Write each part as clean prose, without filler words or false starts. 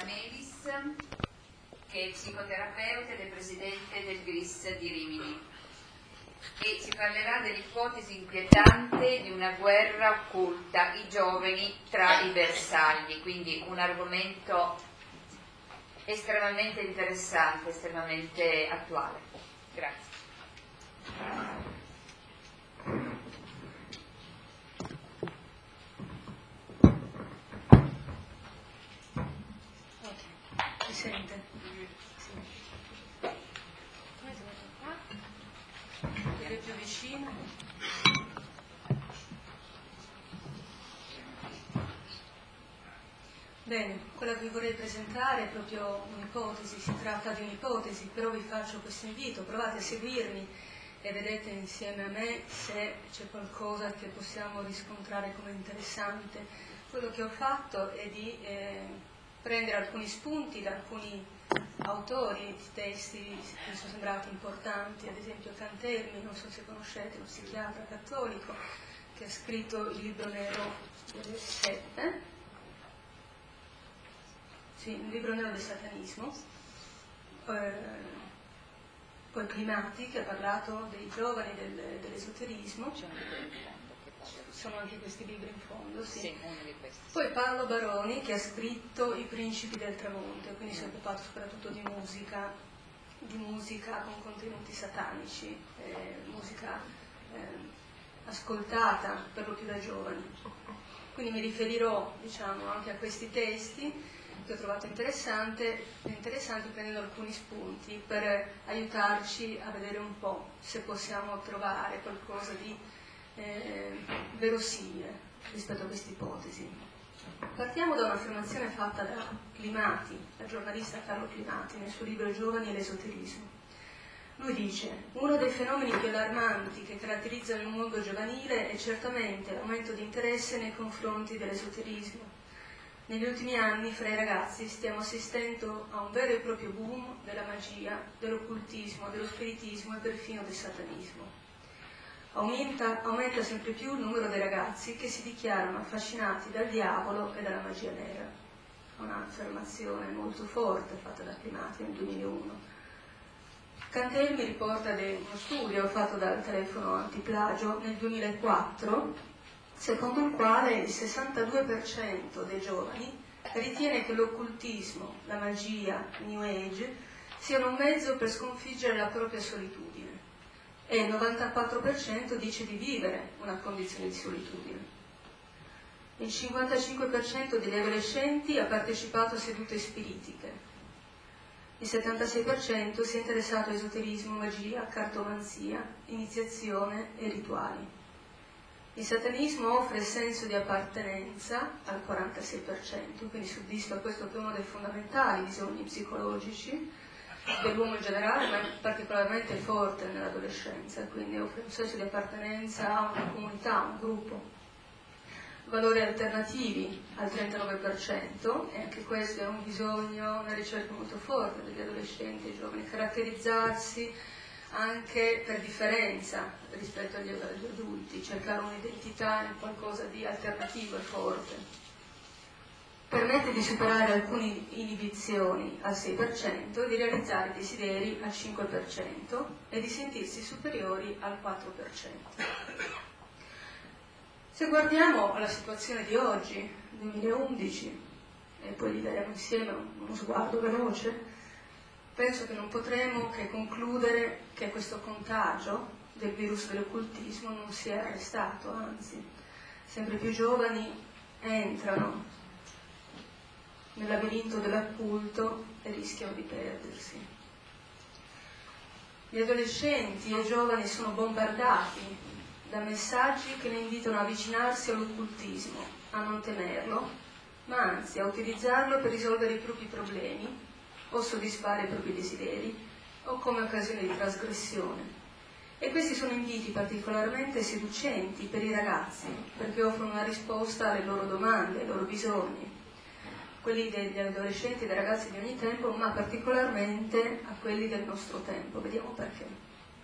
Melis, che è psicoterapeuta ed è presidente del GRIS di Rimini, e ci parlerà dell'ipotesi inquietante di una guerra occulta, i giovani tra i bersagli, quindi un argomento estremamente interessante, estremamente attuale. Grazie. Si sente? Sì. È più vicino. Bene, quella che vi vorrei presentare è proprio un'ipotesi, si tratta di un'ipotesi, però vi faccio questo invito, provate a seguirmi e vedete insieme a me se c'è qualcosa che possiamo riscontrare come interessante. Quello che ho fatto è di prendere alcuni spunti da alcuni autori di testi che mi sono sembrati importanti, ad esempio Cantelmi, non so se conoscete, un psichiatra cattolico che ha scritto il libro nero delle sette, sì, il libro nero del satanismo, poi Climati che ha parlato dei giovani dell'esoterismo, sono anche questi libri in fondo, sì. Sì, uno di questi. Poi Paolo Baroni che ha scritto I principi del tramonto, quindi si è occupato soprattutto di musica con contenuti satanici, musica ascoltata per lo più dai giovani. Quindi mi riferirò, diciamo, anche a questi testi che ho trovato interessanti prendendo alcuni spunti per aiutarci a vedere un po' se possiamo trovare qualcosa di verosimile rispetto a questa ipotesi. Partiamo da un'affermazione fatta da Climati, dal giornalista Carlo Climati, nel suo libro I giovani e l'esoterismo. Lui dice: uno dei fenomeni più allarmanti che caratterizzano il mondo giovanile è certamente l'aumento di interesse nei confronti dell'esoterismo. Negli ultimi anni fra i ragazzi stiamo assistendo a un vero e proprio boom della magia, dell'occultismo, dello spiritismo e perfino del satanismo. Aumenta sempre più il numero dei ragazzi che si dichiarano affascinati dal diavolo e dalla magia nera. Un'affermazione molto forte fatta da Climati nel 2001. Cantelmi riporta uno studio fatto dal telefono antiplagio nel 2004, secondo il quale il 62% dei giovani ritiene che l'occultismo, la magia, il New Age siano un mezzo per sconfiggere la propria solitudine e il 94% dice di vivere una condizione di solitudine. Il 55% degli adolescenti ha partecipato a sedute spiritiche. Il 76% si è interessato a esoterismo, magia, cartomanzia, iniziazione e rituali. Il satanismo offre senso di appartenenza al 46%, quindi soddisfa questo che è uno dei fondamentali bisogni psicologici dell'uomo in generale, ma particolarmente forte nell'adolescenza, quindi offre un senso di appartenenza a una comunità, a un gruppo. Valori alternativi al 39%, e anche questo è un bisogno, una ricerca molto forte degli adolescenti e giovani, caratterizzarsi anche per differenza rispetto agli adulti, cercare un'identità in qualcosa di alternativo e forte. Permette di superare alcune inibizioni al 6%, di realizzare desideri al 5% e di sentirsi superiori al 4%. Se guardiamo alla situazione di oggi, 2011, e poi gli daremo insieme uno sguardo veloce, penso che non potremo che concludere che questo contagio del virus dell'occultismo non si è arrestato, anzi, sempre più giovani entrano nel labirinto dell'occulto e rischiano di perdersi. Gli adolescenti e i giovani sono bombardati da messaggi che li invitano a avvicinarsi all'occultismo, a non temerlo, ma anzi a utilizzarlo per risolvere i propri problemi o soddisfare i propri desideri o come occasione di trasgressione. E questi sono inviti particolarmente seducenti per i ragazzi, perché offrono una risposta alle loro domande, ai loro bisogni, quelli degli adolescenti e dei ragazzi di ogni tempo, ma particolarmente a quelli del nostro tempo. Vediamo perché.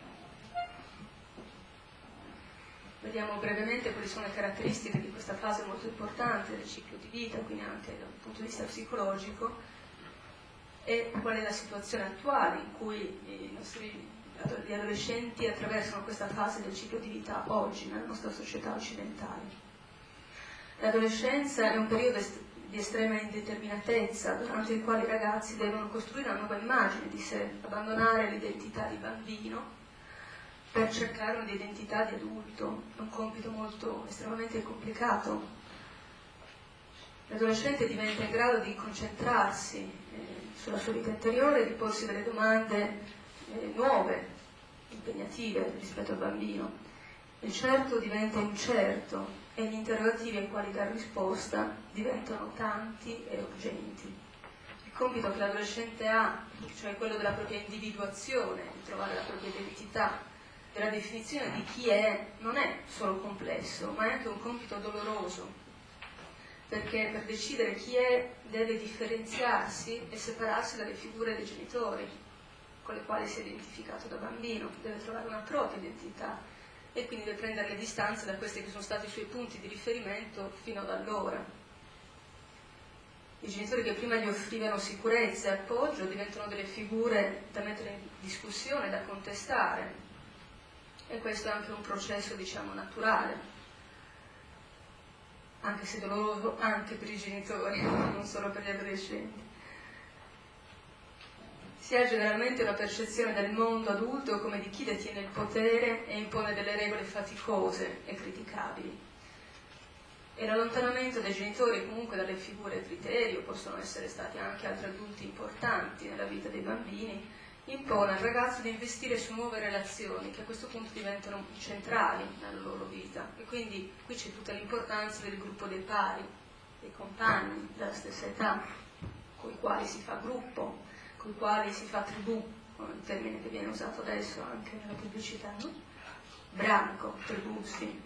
Vediamo brevemente quali sono le caratteristiche di questa fase molto importante del ciclo di vita, quindi anche dal punto di vista psicologico, e qual è la situazione attuale in cui gli adolescenti attraversano questa fase del ciclo di vita oggi nella nostra società occidentale. L'adolescenza è un periodo di estrema indeterminatezza durante il quale i ragazzi devono costruire una nuova immagine di sé, abbandonare l'identità di bambino per cercare un'identità di adulto. È un compito estremamente complicato. L'adolescente diventa in grado di concentrarsi sulla sua vita interiore e di porsi delle domande nuove, impegnative rispetto al bambino. Il certo diventa incerto e gli interrogativi ai quali dare risposta diventano tanti e urgenti. Il compito che l'adolescente ha, cioè quello della propria individuazione, di trovare la propria identità, della definizione di chi è, non è solo complesso, ma è anche un compito doloroso, perché per decidere chi è deve differenziarsi e separarsi dalle figure dei genitori con le quali si è identificato da bambino, deve trovare una propria identità e quindi deve prendere le distanze da questi che sono stati i suoi punti di riferimento fino ad allora. I genitori che prima gli offrivano sicurezza e appoggio diventano delle figure da mettere in discussione, da contestare, e questo è anche un processo, diciamo, naturale, anche se doloroso anche per i genitori, non solo per gli adolescenti. Si ha generalmente una percezione del mondo adulto come di chi detiene il potere e impone delle regole faticose e criticabili. E l'allontanamento dei genitori, comunque dalle figure criterio, possono essere stati anche altri adulti importanti nella vita dei bambini, impone al ragazzo di investire su nuove relazioni che a questo punto diventano centrali nella loro vita. E quindi qui c'è tutta l'importanza del gruppo dei pari, dei compagni della stessa età, con i quali si fa gruppo, con i quali si fa tribù, un termine che viene usato adesso anche nella pubblicità, no? Branco, tribù, sì.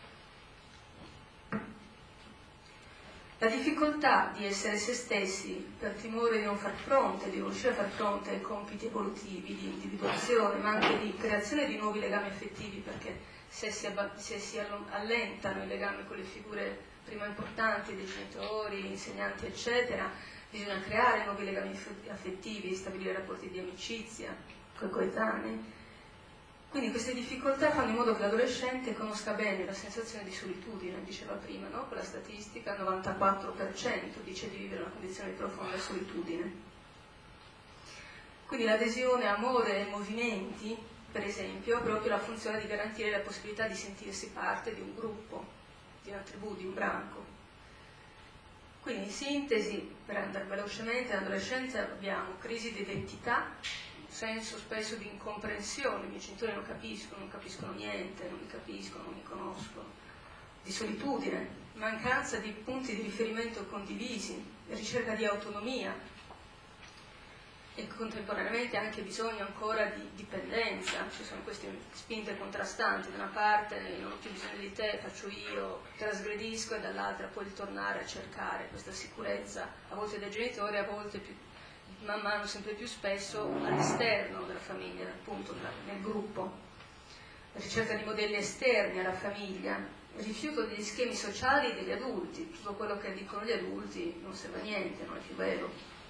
La difficoltà di essere se stessi per timore di non far fronte, di non riuscire a far fronte ai compiti evolutivi di individuazione, ma anche di creazione di nuovi legami affettivi, perché se si allentano i legami con le figure prima importanti dei genitori, insegnanti, eccetera, bisogna creare nuovi legami affettivi, stabilire rapporti di amicizia con i coetanei. Quindi queste difficoltà fanno in modo che l'adolescente conosca bene la sensazione di solitudine, diceva prima, no? Con la statistica il 94% dice di vivere una condizione di profonda solitudine. Quindi l'adesione a mode e movimenti, per esempio, ha proprio la funzione di garantire la possibilità di sentirsi parte di un gruppo, di una tribù, di un branco. Quindi in sintesi, per andare velocemente, nell'adolescenza abbiamo crisi di identità, senso spesso di incomprensione, i miei genitori non capiscono niente, non mi capiscono, non mi conoscono, di solitudine, mancanza di punti di riferimento condivisi, ricerca di autonomia e contemporaneamente anche bisogno ancora di dipendenza. Ci sono queste spinte contrastanti: da una parte non ho più bisogno di te, faccio io, trasgredisco, e dall'altra poi tornare a cercare questa sicurezza, a volte dai genitori, a volte più man mano sempre più spesso all'esterno della famiglia, appunto nel gruppo, la ricerca di modelli esterni alla famiglia, il rifiuto degli schemi sociali degli adulti, tutto quello che dicono gli adulti non serve a niente, non è più vero,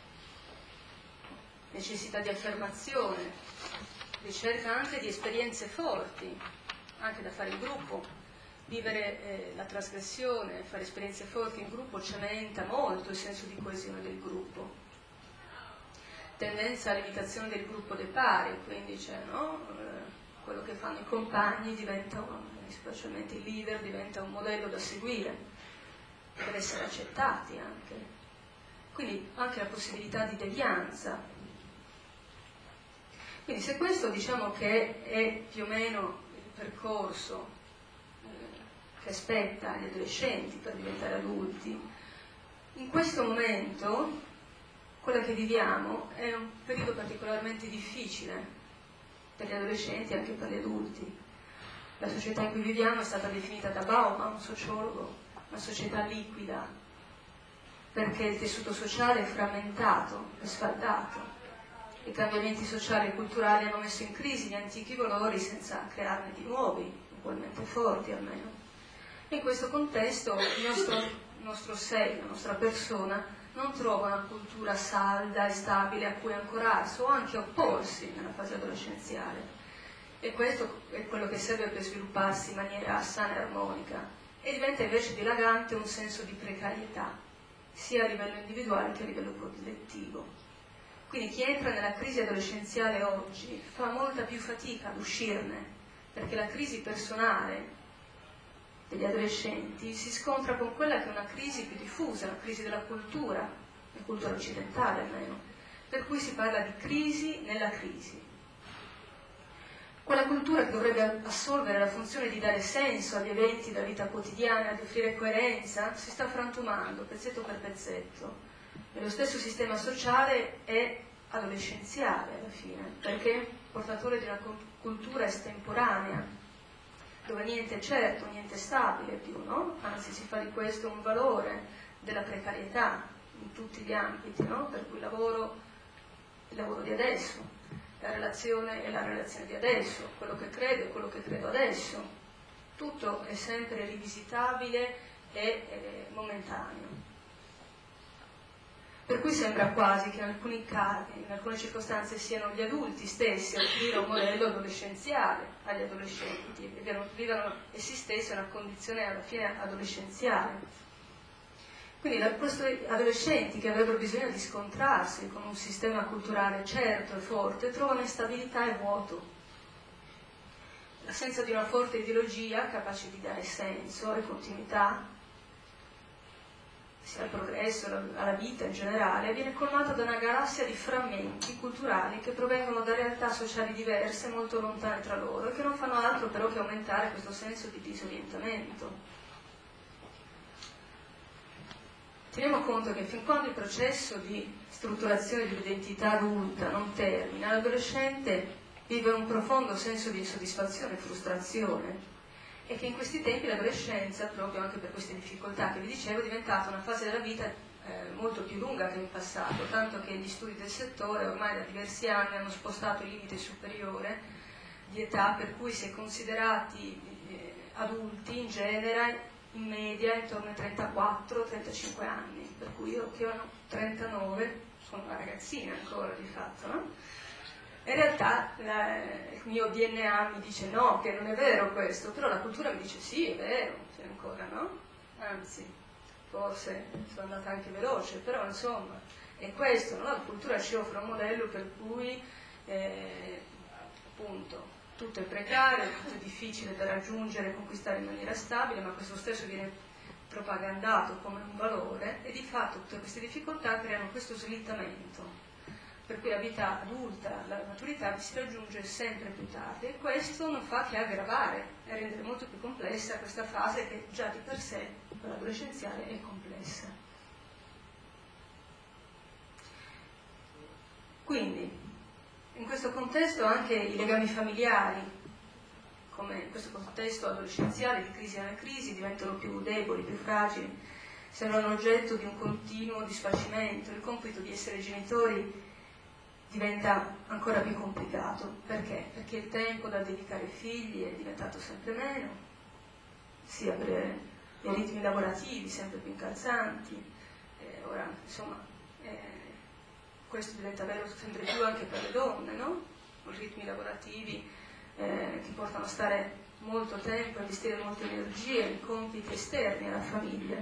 necessità di affermazione, ricerca anche di esperienze forti, anche da fare in gruppo. Vivere la trasgressione, fare esperienze forti in gruppo cementa molto il senso di coesione del gruppo. Tendenza all'imitazione del gruppo dei pari, quindi c'è, no? Quello che fanno i compagni diventa, specialmente i leader, diventa un modello da seguire per essere accettati anche. Quindi anche la possibilità di devianza. Quindi se questo diciamo che è più o meno il percorso che aspetta gli adolescenti per diventare adulti, in questo momento quello che viviamo è un periodo particolarmente difficile per gli adolescenti e anche per gli adulti. La società in cui viviamo è stata definita da Bauman, un sociologo, una società liquida, perché il tessuto sociale è frammentato, è sfaldato. I cambiamenti sociali e culturali hanno messo in crisi gli antichi valori senza crearne di nuovi, ugualmente forti almeno. E in questo contesto il nostro sé, la nostra persona, non trova una cultura salda e stabile a cui ancorarsi o anche opporsi nella fase adolescenziale. E questo è quello che serve per svilupparsi in maniera sana e armonica. E diventa invece dilagante un senso di precarietà, sia a livello individuale che a livello collettivo. Quindi chi entra nella crisi adolescenziale oggi fa molta più fatica ad uscirne, perché la crisi personale degli adolescenti si scontra con quella che è una crisi più diffusa, la crisi della cultura, la cultura occidentale almeno, per cui si parla di crisi nella crisi. Quella cultura che dovrebbe assolvere la funzione di dare senso agli eventi della vita quotidiana, di offrire coerenza, si sta frantumando pezzetto per pezzetto. E lo stesso sistema sociale è adolescenziale alla fine, perché portatore di una cultura estemporanea, dove niente è certo, niente è stabile più, no? Anzi, si fa di questo un valore della precarietà in tutti gli ambiti, no? Per cui il lavoro di adesso, la relazione è la relazione di adesso, quello che credo è quello che credo adesso, tutto è sempre rivisitabile e momentaneo. Per cui sembra quasi che in alcuni casi, in alcune circostanze, siano gli adulti stessi a offrire un modello adolescenziale agli adolescenti e vivano essi stessi una condizione alla fine adolescenziale. Quindi questi adolescenti che avrebbero bisogno di scontrarsi con un sistema culturale certo e forte trovano instabilità e vuoto. L'assenza di una forte ideologia capace di dare senso e continuità sia al progresso, alla vita in generale, viene colmata da una galassia di frammenti culturali che provengono da realtà sociali diverse, molto lontane tra loro, e che non fanno altro però che aumentare questo senso di disorientamento. Teniamo conto che fin quando il processo di strutturazione di un'identità adulta non termina, l'adolescente vive un profondo senso di insoddisfazione e frustrazione, e che in questi tempi l'adolescenza, proprio anche per queste difficoltà che vi dicevo, è diventata una fase della vita molto più lunga che in passato, tanto che gli studi del settore ormai da diversi anni hanno spostato il limite superiore di età per cui si è considerati adulti in genere in media intorno ai 34-35 anni, per cui io che ho 39 sono una ragazzina ancora di fatto, no? In realtà il mio DNA mi dice no, che non è vero questo, però la cultura mi dice sì, è vero, c'è ancora, no? Anzi, forse sono andata anche veloce, però insomma è questo, no? La cultura ci offre un modello per cui appunto tutto è precario, tutto è difficile da raggiungere e conquistare in maniera stabile, ma questo stesso viene propagandato come un valore e di fatto tutte queste difficoltà creano questo slittamento, per cui la vita adulta, la maturità si raggiunge sempre più tardi, e questo non fa che aggravare e rendere molto più complessa questa fase che già di per sé, quella adolescenziale, è complessa. Quindi, in questo contesto anche i legami familiari, come in questo contesto adolescenziale di crisi nella crisi, diventano più deboli, più fragili, sembrano oggetto di un continuo disfacimento. Il compito di essere genitori diventa ancora più complicato. Perché? Perché il tempo da dedicare ai figli è diventato sempre meno, sia per i ritmi lavorativi sempre più incalzanti, ora insomma questo diventa vero sempre più anche per le donne, no? Ritmi lavorativi che portano a stare molto tempo, a investire molte energie in compiti esterni alla famiglia,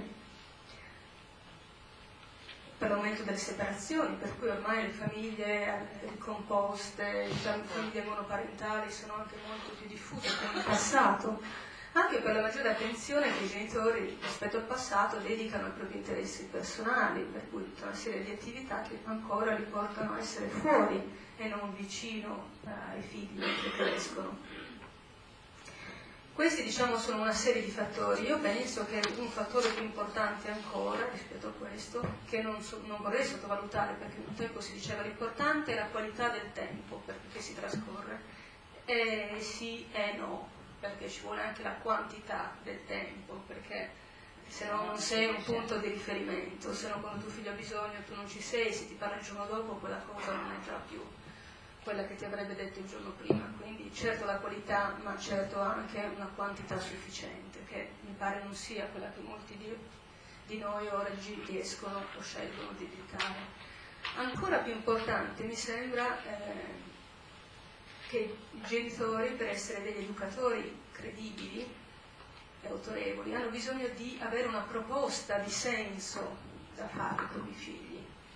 per l'aumento delle separazioni, per cui ormai le famiglie ricomposte, le famiglie monoparentali sono anche molto più diffuse che in passato, anche per la maggiore attenzione che i genitori rispetto al passato dedicano ai propri interessi personali, per cui tutta una serie di attività che ancora li portano a essere fuori e non vicino ai figli che crescono. Questi, diciamo, sono una serie di fattori. Io penso che un fattore più importante ancora rispetto a questo, che non vorrei sottovalutare, perché un tempo si diceva l'importante è la qualità del tempo che si trascorre, e sì e no, perché ci vuole anche la quantità del tempo, perché se no non sei un punto di riferimento, se no quando tuo figlio ha bisogno tu non ci sei, se ti parla il giorno dopo quella cosa non è già più quella che ti avrebbe detto il giorno prima. Quindi certo la qualità, ma certo anche una quantità sufficiente, che mi pare non sia quella che molti di noi oggi riescono o scelgono di educare. Ancora più importante mi sembra che i genitori, per essere degli educatori credibili e autorevoli, hanno bisogno di avere una proposta di senso da fare con i figli.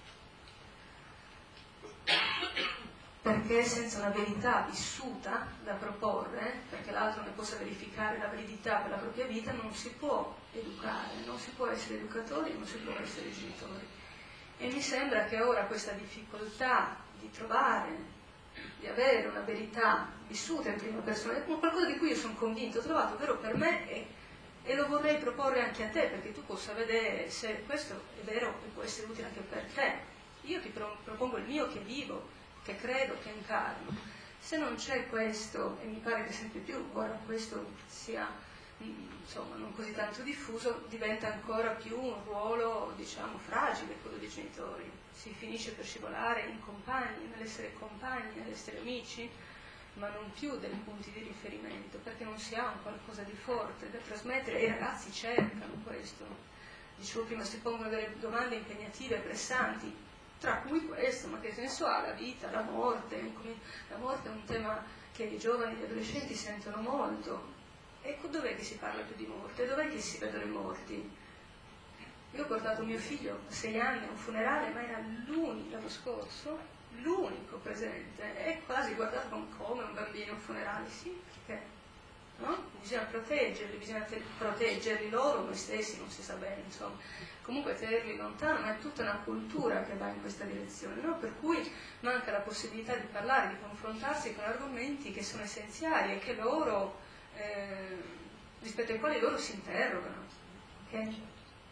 Perché senza una verità vissuta da proporre, perché l'altro ne possa verificare la validità per la propria vita, non si può educare, non si può essere educatori, non si può essere genitori. E mi sembra che ora questa difficoltà di trovare, di avere una verità vissuta in prima persona, è qualcosa di cui io sono convinto, ho trovato vero per me e lo vorrei proporre anche a te, perché tu possa vedere se questo è vero e può essere utile anche per te. Io ti propongo il mio che vivo, che credo, che incarno. Se non c'è questo, e mi pare che sempre più ora questo sia insomma non così tanto diffuso, diventa ancora più un ruolo, diciamo, fragile quello dei genitori. Si finisce per scivolare in compagni, nell'essere amici, ma non più dei punti di riferimento, perché non si ha un qualcosa di forte da trasmettere, e i ragazzi cercano questo. Dicevo prima, si pongono delle domande impegnative, pressanti, tra cui questo: ma che senso ha la vita, la morte? La morte è un tema che i giovani e gli adolescenti sentono molto. Ecco, dov'è che si parla più di morte? Dov'è che si vedono i morti? Io ho portato mio figlio a 6 anni a un funerale, ma era l'unico, l'anno scorso, l'unico presente, e quasi guardato come un bambino a un funerale. Sì, perché? No? Bisogna proteggerli loro, noi stessi, non si sa bene, insomma. Comunque tenerli lontano, ma è tutta una cultura che va in questa direzione, no? Per cui manca la possibilità di parlare, di confrontarsi con argomenti che sono essenziali e che loro, rispetto ai quali loro si interrogano. Okay?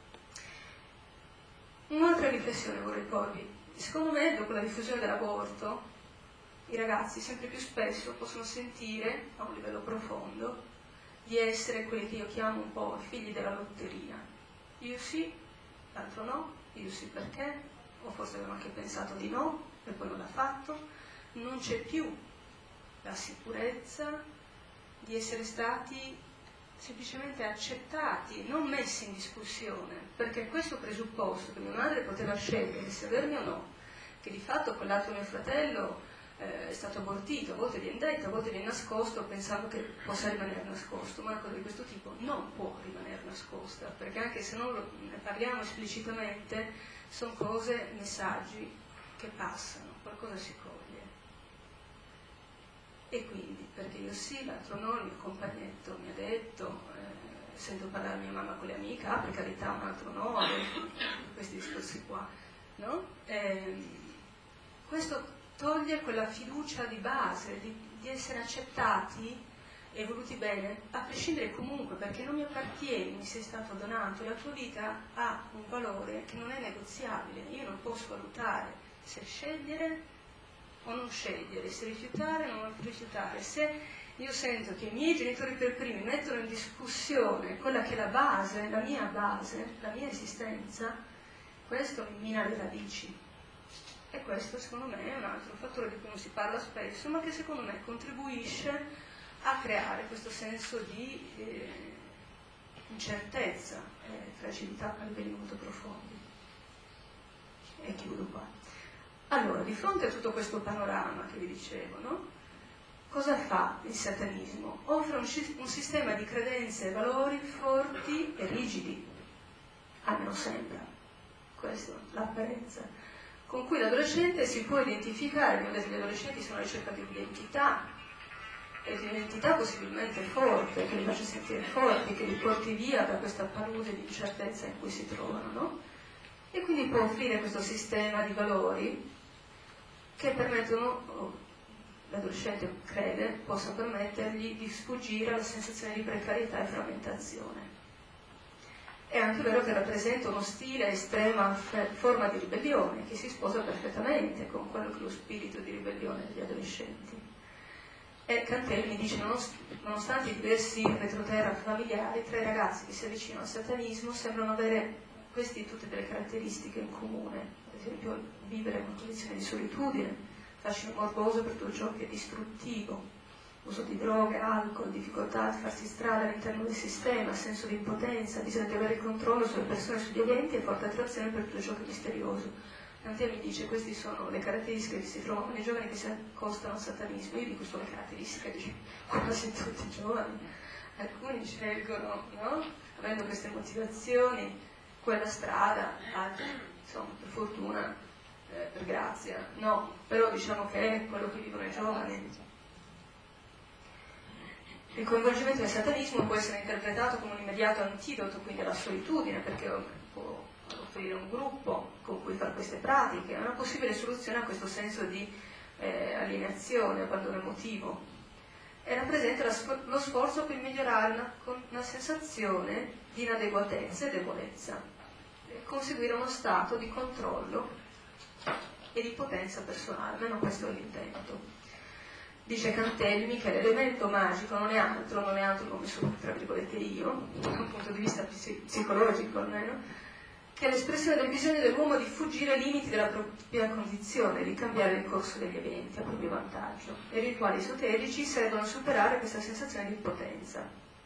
Un'altra riflessione vorrei porvi. Secondo me, dopo la diffusione dell'aborto, i ragazzi sempre più spesso possono sentire, a un livello profondo, di essere quelli che io chiamo un po' figli della lotteria. Io sì, l'altro no, io sì perché, o forse avevano anche pensato di no, e poi non l'ha fatto. Non c'è più la sicurezza di essere stati semplicemente accettati, non messi in discussione, perché questo presupposto che mia madre poteva scegliere se avermi o no, che di fatto quell'altro mio fratello è stato abortito, a volte viene detto, a volte viene nascosto, pensando che possa rimanere nascosto, ma una cosa di questo tipo non può rimanere nascosta, perché anche se non ne parliamo esplicitamente, sono cose, messaggi che passano, qualcosa si coglie. E quindi, perché io sì, l'altro no, il mio compagnetto mi ha detto, sento parlare mia mamma con le amiche, per carità, un altro no, questi discorsi qua, no? Questo toglie quella fiducia di base, di essere accettati e voluti bene, a prescindere comunque, perché non mi appartieni, mi sei stato donato, la tua vita ha un valore che non è negoziabile, io non posso valutare se scegliere o non scegliere, se rifiutare o non rifiutare. Se io sento che i miei genitori per primi mettono in discussione quella che è la base, la mia esistenza, questo mi mina le radici. E questo secondo me è un altro fattore di cui non si parla spesso, ma che secondo me contribuisce a creare questo senso di incertezza e fragilità a livelli molto profondi. E chiudo qua. Allora, di fronte a tutto questo panorama che vi dicevo, no? Cosa fa il satanismo? Offre un sistema di credenze e valori forti e rigidi, almeno sembra, questa è l'apparenza, con cui l'adolescente si può identificare. Abbiamo detto che gli adolescenti sono alla ricerca di un'identità, e di un'identità possibilmente forte, che li faccia sentire forti, che li porti via da questa palude di incertezza in cui si trovano, no? E quindi può offrire questo sistema di valori che permettono, l'adolescente crede, possa permettergli di sfuggire alla sensazione di precarietà e frammentazione. È anche vero che rappresenta uno stile estrema forma di ribellione che si sposa perfettamente con quello che è lo spirito di ribellione degli adolescenti. E Cantelli dice: nonostante i diversi retroterra familiari, tra i ragazzi che si avvicinano al satanismo sembrano avere tutte delle caratteristiche in comune. Ad esempio, vivere in una condizione di solitudine, fascino morboso per tutto ciò che è distruttivo, uso di droghe, alcol, difficoltà a farsi strada all'interno del sistema, senso di impotenza, bisogno di avere il controllo sulle persone e sugli eventi e forte attrazione per tutto ciò che è misterioso. Dante mi dice queste sono le caratteristiche che si trovano nei giovani che si accostano al satanismo. Io dico sono le caratteristiche di quasi tutti i giovani. Alcuni scelgono, no? Avendo queste motivazioni, quella strada, altri, insomma, per fortuna, per grazia, no, però diciamo che è quello che vivono i giovani. Il coinvolgimento del satanismo può essere interpretato come un immediato antidoto quindi alla solitudine, perché può offrire un gruppo con cui fare queste pratiche, è una possibile soluzione a questo senso di alienazione, abbandono emotivo, e rappresenta lo sforzo per migliorare una sensazione di inadeguatezza e debolezza, e conseguire uno stato di controllo e di potenza personale, almeno questo è l'intento. Dice Cantelmi che l'elemento magico non è altro come sono, tra virgolette, io, da un punto di vista psicologico almeno, che è l'espressione del bisogno dell'uomo di fuggire ai limiti della propria condizione, di cambiare il corso degli eventi a proprio vantaggio. E i rituali esoterici servono a superare questa sensazione di impotenza.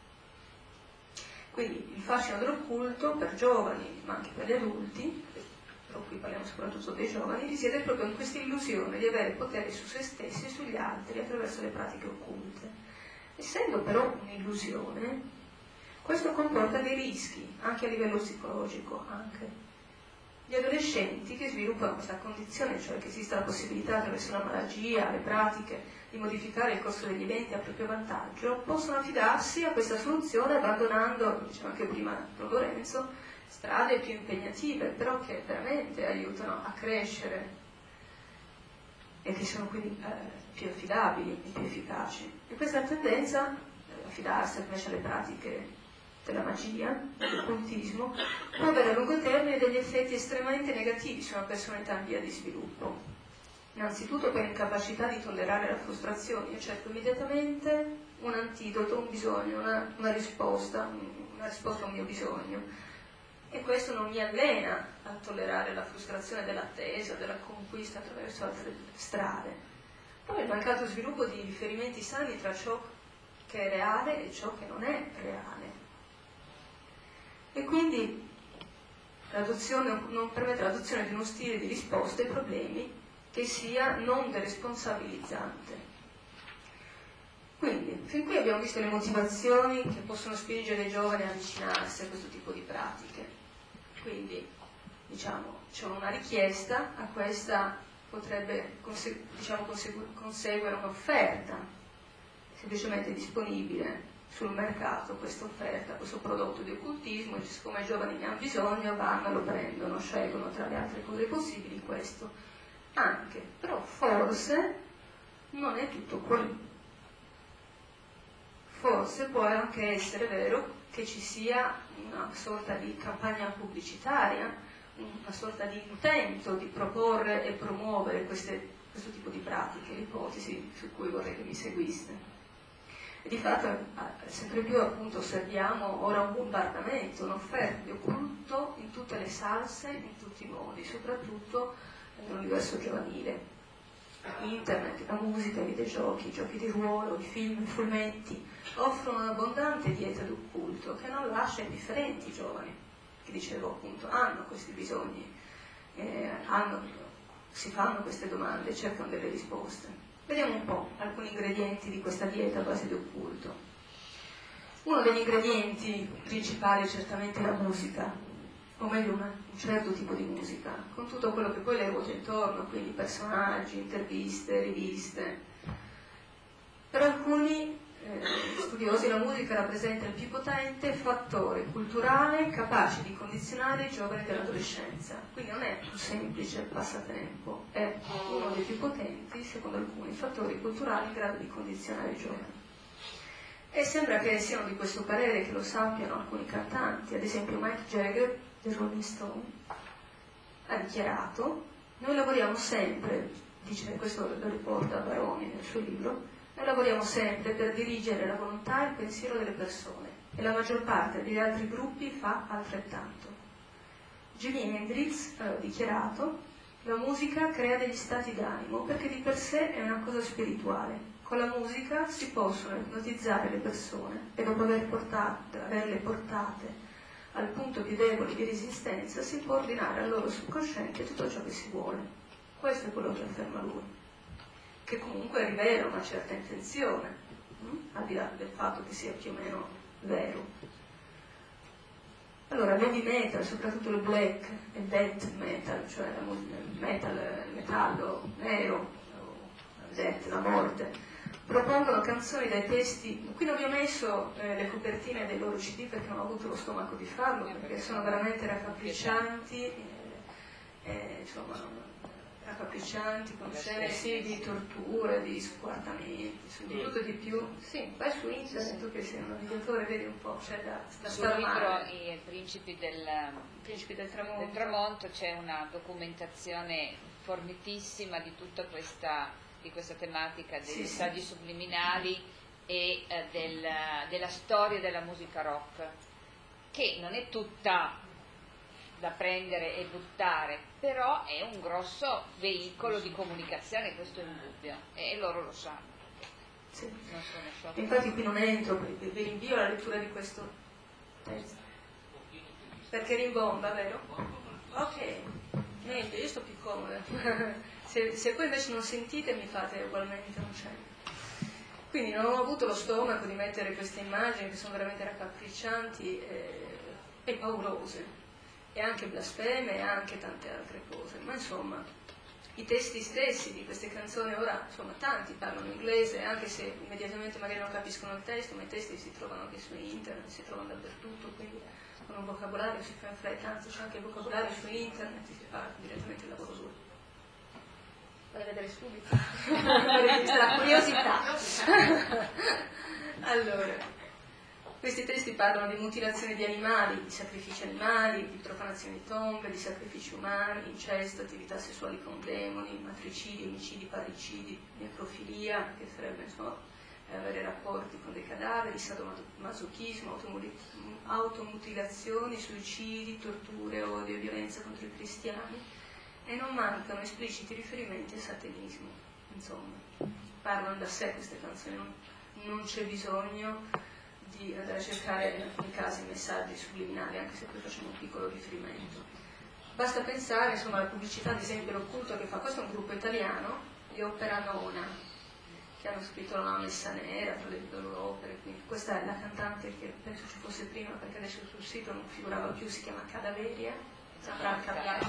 Quindi il fascino dell'occulto per giovani, ma anche per gli adulti, però qui parliamo soprattutto dei giovani, risiede proprio in questa illusione di avere potere su se stessi e sugli altri attraverso le pratiche occulte. Essendo però un'illusione, questo comporta dei rischi, anche a livello psicologico. Gli adolescenti che sviluppano questa condizione, cioè che esista la possibilità attraverso una magia, le pratiche, di modificare il corso degli eventi a proprio vantaggio, possono affidarsi a questa soluzione abbandonando, diceva anche prima Lorenzo, strade più impegnative, però che veramente aiutano a crescere e che sono quindi più affidabili e più efficaci. E questa tendenza a affidarsi invece alle pratiche della magia, dell'occultismo, può avere a lungo termine degli effetti estremamente negativi su una personalità in via di sviluppo. Innanzitutto per l'incapacità di tollerare la frustrazione. Io cerco immediatamente un antidoto, un bisogno, una risposta a un mio bisogno. E questo non mi allena a tollerare la frustrazione dell'attesa, della conquista attraverso altre strade. Poi il mancato sviluppo di riferimenti sani tra ciò che è reale e ciò che non è reale. E quindi non permette l'adozione di uno stile di risposta ai problemi che sia non deresponsabilizzante. Quindi, fin qui abbiamo visto le motivazioni che possono spingere i giovani a avvicinarsi a questo tipo di pratiche. Quindi, diciamo, c'è una richiesta, a questa potrebbe conseguire un'offerta semplicemente disponibile sul mercato, questa offerta, questo prodotto di occultismo, e siccome i giovani ne hanno bisogno, vanno, lo prendono, scelgono tra le altre cose possibili questo anche. Però forse non è tutto qui. Forse può anche essere vero che ci sia una sorta di campagna pubblicitaria, una sorta di intento di proporre e promuovere questo tipo di pratiche, l'ipotesi su cui vorrei che mi seguiste. E di fatto sempre più appunto osserviamo ora un bombardamento, un'offerta di occulto in tutte le salse, in tutti i modi, soprattutto nell'universo giovanile. Internet, la musica, i videogiochi, i giochi di ruolo, i film, i fumetti offrono un'abbondante dieta d'occulto che non lascia indifferenti i giovani, che dicevo appunto hanno questi bisogni, si fanno queste domande, cercano delle risposte. Vediamo un po' alcuni ingredienti di questa dieta a base di occulto. Uno degli ingredienti principali è certamente la musica, o meglio un certo tipo di musica, con tutto quello che poi le ruota intorno, quindi personaggi, interviste, riviste. Per alcuni studiosi la musica rappresenta il più potente fattore culturale capace di condizionare i giovani dell'adolescenza, quindi non è un semplice passatempo, è uno dei più potenti, secondo alcuni, fattori culturali in grado di condizionare i giovani. E sembra che siano di questo parere, che lo sappiano alcuni cantanti, ad esempio Mick Jagger del Rolling Stone ha dichiarato: noi lavoriamo sempre, dice, questo lo riporta Baroni nel suo libro, noi lavoriamo sempre per dirigere la volontà e il pensiero delle persone, e la maggior parte degli altri gruppi fa altrettanto. Jimi Hendrix ha dichiarato: La musica crea degli stati d'animo perché di per sé è una cosa spirituale. Con la musica si possono ipnotizzare le persone e dopo averle portate al punto più debole di resistenza si può ordinare al loro subconsciente tutto ciò che si vuole. Questo è quello che afferma lui, che comunque rivela una certa intenzione, al di là del fatto che sia più o meno vero. Allora, l'heavy metal, soprattutto il black e death metal, cioè il metallo nero, death, la morte, propongono canzoni dai testi. Qui non vi ho messo le copertine dei loro CD perché non ho avuto lo stomaco di farlo, perché sono veramente raccapriccianti, raccapriccianti, con scene sì di torture, di squartamenti, di tutto e di più. Sì, vai su internet, tu che sei un navigatore, vedi un po', c'è da sul libro I Principi del Tramonto c'è una documentazione fornitissima di tutta questa tematica dei messaggi subliminali e della storia della musica rock, che non è tutta da prendere e buttare, però è un grosso veicolo di comunicazione, questo è indubbio, e loro lo sanno. Sì. Infatti qui non entro, vi rinvio alla lettura di questo testo, perché rimbomba, vero? Ok, meglio, io sto più comoda. se poi invece non sentite mi fate ugualmente un cenno. Quindi non ho avuto lo stomaco di mettere queste immagini che sono veramente raccapriccianti e paurose, e anche blasfeme e anche tante altre cose, ma insomma i testi stessi di queste canzoni, ora insomma tanti parlano inglese, anche se immediatamente magari non capiscono il testo, ma i testi si trovano anche su internet, si trovano dappertutto, quindi con un vocabolario si fa in fretta, anzi c'è anche il vocabolario su internet, si fa direttamente il lavoro duro. Vai a vedere subito, la curiosità. Allora, questi testi parlano di mutilazione di animali, di sacrifici animali, di profanazione di tombe, di sacrifici umani, incesto, attività sessuali con demoni, matricidi, omicidi, parricidi, necrofilia, che sarebbe insomma avere rapporti con dei cadaveri, sadomasochismo, automutilazioni, suicidi, torture, odio e violenza contro i cristiani, e non mancano espliciti riferimenti al satanismo. Insomma, parlano da sé queste canzoni, non c'è bisogno di andare a cercare in alcuni casi messaggi subliminali, anche se poi facciamo un piccolo riferimento. Basta pensare insomma alla pubblicità, ad esempio l'occulto che fa, questo è un gruppo italiano di Opera Nona, che hanno scritto La Messa Nera tra le loro opere, quindi questa è la cantante che penso ci fosse prima, perché adesso sul sito non figurava più, si chiama Cadaveria, saprà cambiare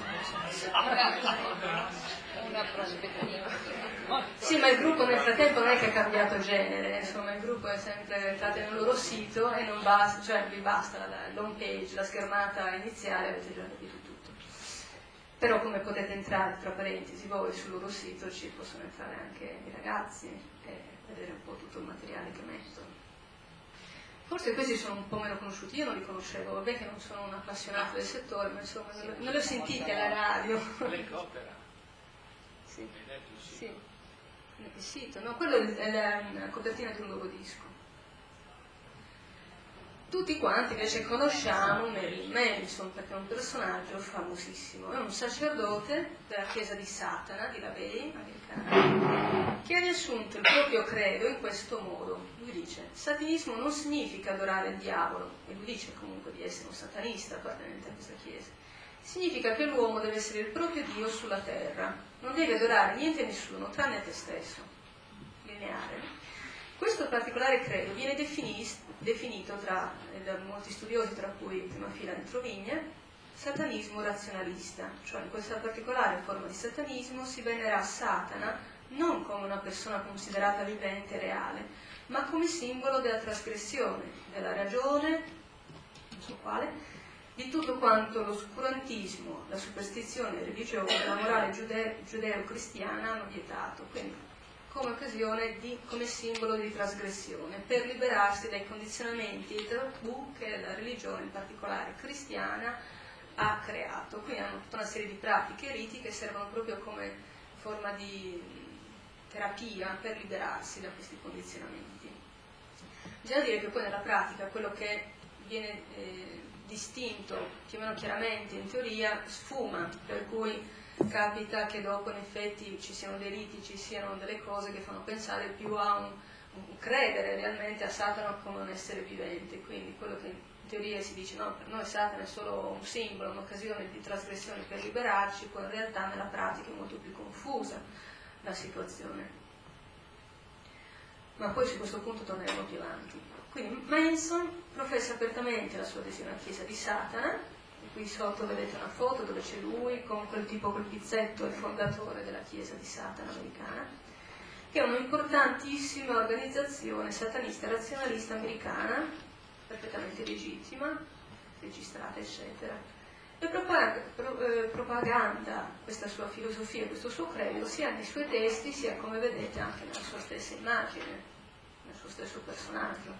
una prospettiva. Sì, ma il gruppo nel frattempo non è che ha cambiato genere, insomma il gruppo è sempre entrato nel loro sito e non basta, cioè vi basta l'home page, la schermata iniziale, avete già capito tutto. Però come potete entrare, tra parentesi, voi sul loro sito ci possono entrare anche i ragazzi e vedere un po' tutto il materiale che mettono. Forse questi sono un po' meno conosciuti, io non li conoscevo, vabbè che non sono un appassionato del settore, ma insomma non li ho sentiti alla radio. Sì, sì, il sito, no, quello è la copertina di un nuovo disco. Tutti quanti invece conosciamo Marilyn Manson, perché è un personaggio famosissimo, è un sacerdote della chiesa di Satana, di LaVey, americana, che ha riassunto il proprio credo in questo modo. Lui dice: satanismo non significa adorare il diavolo, e lui dice comunque di essere un satanista appartenente a questa chiesa. Significa che l'uomo deve essere il proprio Dio sulla terra, non deve adorare niente e nessuno, tranne a te stesso. Lineare. Questo particolare credo viene definito da molti studiosi, tra cui in prima fila dentro Vigne, satanismo razionalista, cioè in questa particolare forma di satanismo si venera Satana non come una persona considerata vivente e reale, ma come simbolo della trasgressione, della ragione, non so quale, di tutto quanto l'oscurantismo, la superstizione religiosa e la morale giudeo-cristiana hanno vietato, quindi come occasione come simbolo di trasgressione, per liberarsi dai condizionamenti e tabù che la religione, in particolare cristiana, ha creato. Quindi hanno tutta una serie di pratiche e riti che servono proprio come forma di terapia per liberarsi da questi condizionamenti. Bisogna dire che poi nella pratica quello che viene distinto più o meno chiaramente in teoria sfuma, per cui capita che dopo in effetti ci siano dei riti, ci siano delle cose che fanno pensare più a un credere realmente a Satana come un essere vivente. Quindi quello che in teoria si dice no, per noi Satana è solo un simbolo, un'occasione di trasgressione per liberarci, poi in realtà nella pratica è molto più confusa la situazione. Ma poi su questo punto torneremo più avanti. Quindi Manson professa apertamente la sua adesione alla Chiesa di Satana, e qui sotto vedete una foto dove c'è lui con quel tipo col pizzetto, il fondatore della Chiesa di Satana americana, che è un'importantissima organizzazione satanista razionalista americana, perfettamente legittima, registrata eccetera, e propaganda questa sua filosofia, questo suo credo sia nei suoi testi sia, come vedete, anche nella sua stessa immagine, nel suo stesso personaggio.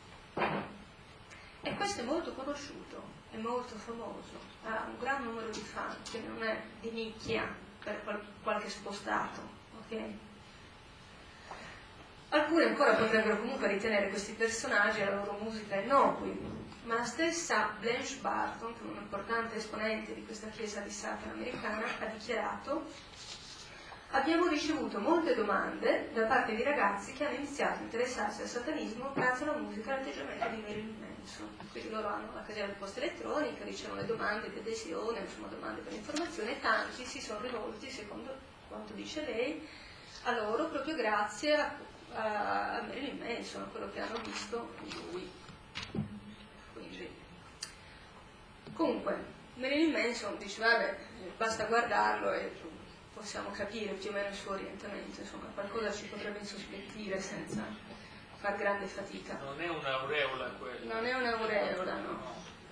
E questo è molto conosciuto, è molto famoso, ha un gran numero di fan, che non è di nicchia per qualche spostato, ok? Alcuni ancora potrebbero comunque ritenere questi personaggi e la loro musica innocui, ma la stessa Blanche Barton, che è un importante esponente di questa Chiesa di Satana americana, ha dichiarato: abbiamo ricevuto molte domande da parte di ragazzi che hanno iniziato a interessarsi al satanismo grazie alla musica e all'atteggiamento di Marilyn Manson. Quindi loro hanno la casella di posta elettronica, ricevono le domande di adesione, insomma domande per informazione, e tanti si sono rivolti, secondo quanto dice lei, a loro proprio grazie a Marilyn Manson, a quello che hanno visto in lui. Quindi, comunque, Marilyn Manson dice, vabbè, basta guardarlo e possiamo capire più o meno il suo orientamento, insomma, qualcosa ci potrebbe insospettire senza far grande fatica. Non è un'aureola quella. Non è un'aureola, no.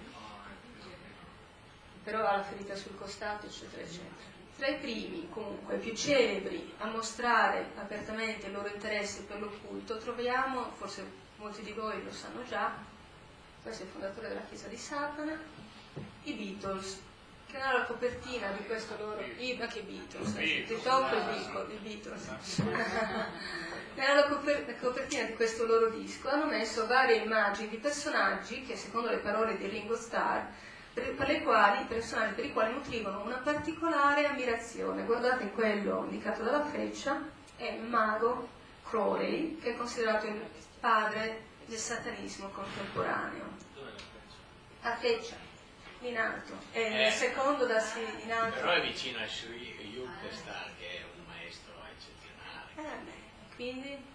Però ha la ferita sul costato, eccetera, eccetera. Tra i primi, comunque, più celebri a mostrare apertamente il loro interesse per l'occulto, troviamo, forse molti di voi lo sanno già, questo è il fondatore della Chiesa di Satana, i Beatles, che nella copertina di questo loro... anche i Beatles, di top i Beatles. Nella copertina di questo loro disco hanno messo varie immagini di personaggi che, secondo le parole di Ringo Starr, personaggi per i quali nutrivano una particolare ammirazione. Guardate quello indicato dalla freccia, è il mago Crowley, che è considerato il padre del satanismo contemporaneo. A freccia, in alto, è il secondo da in alto. Però è vicino a Yuke Starr, che è un maestro eccezionale. Quindi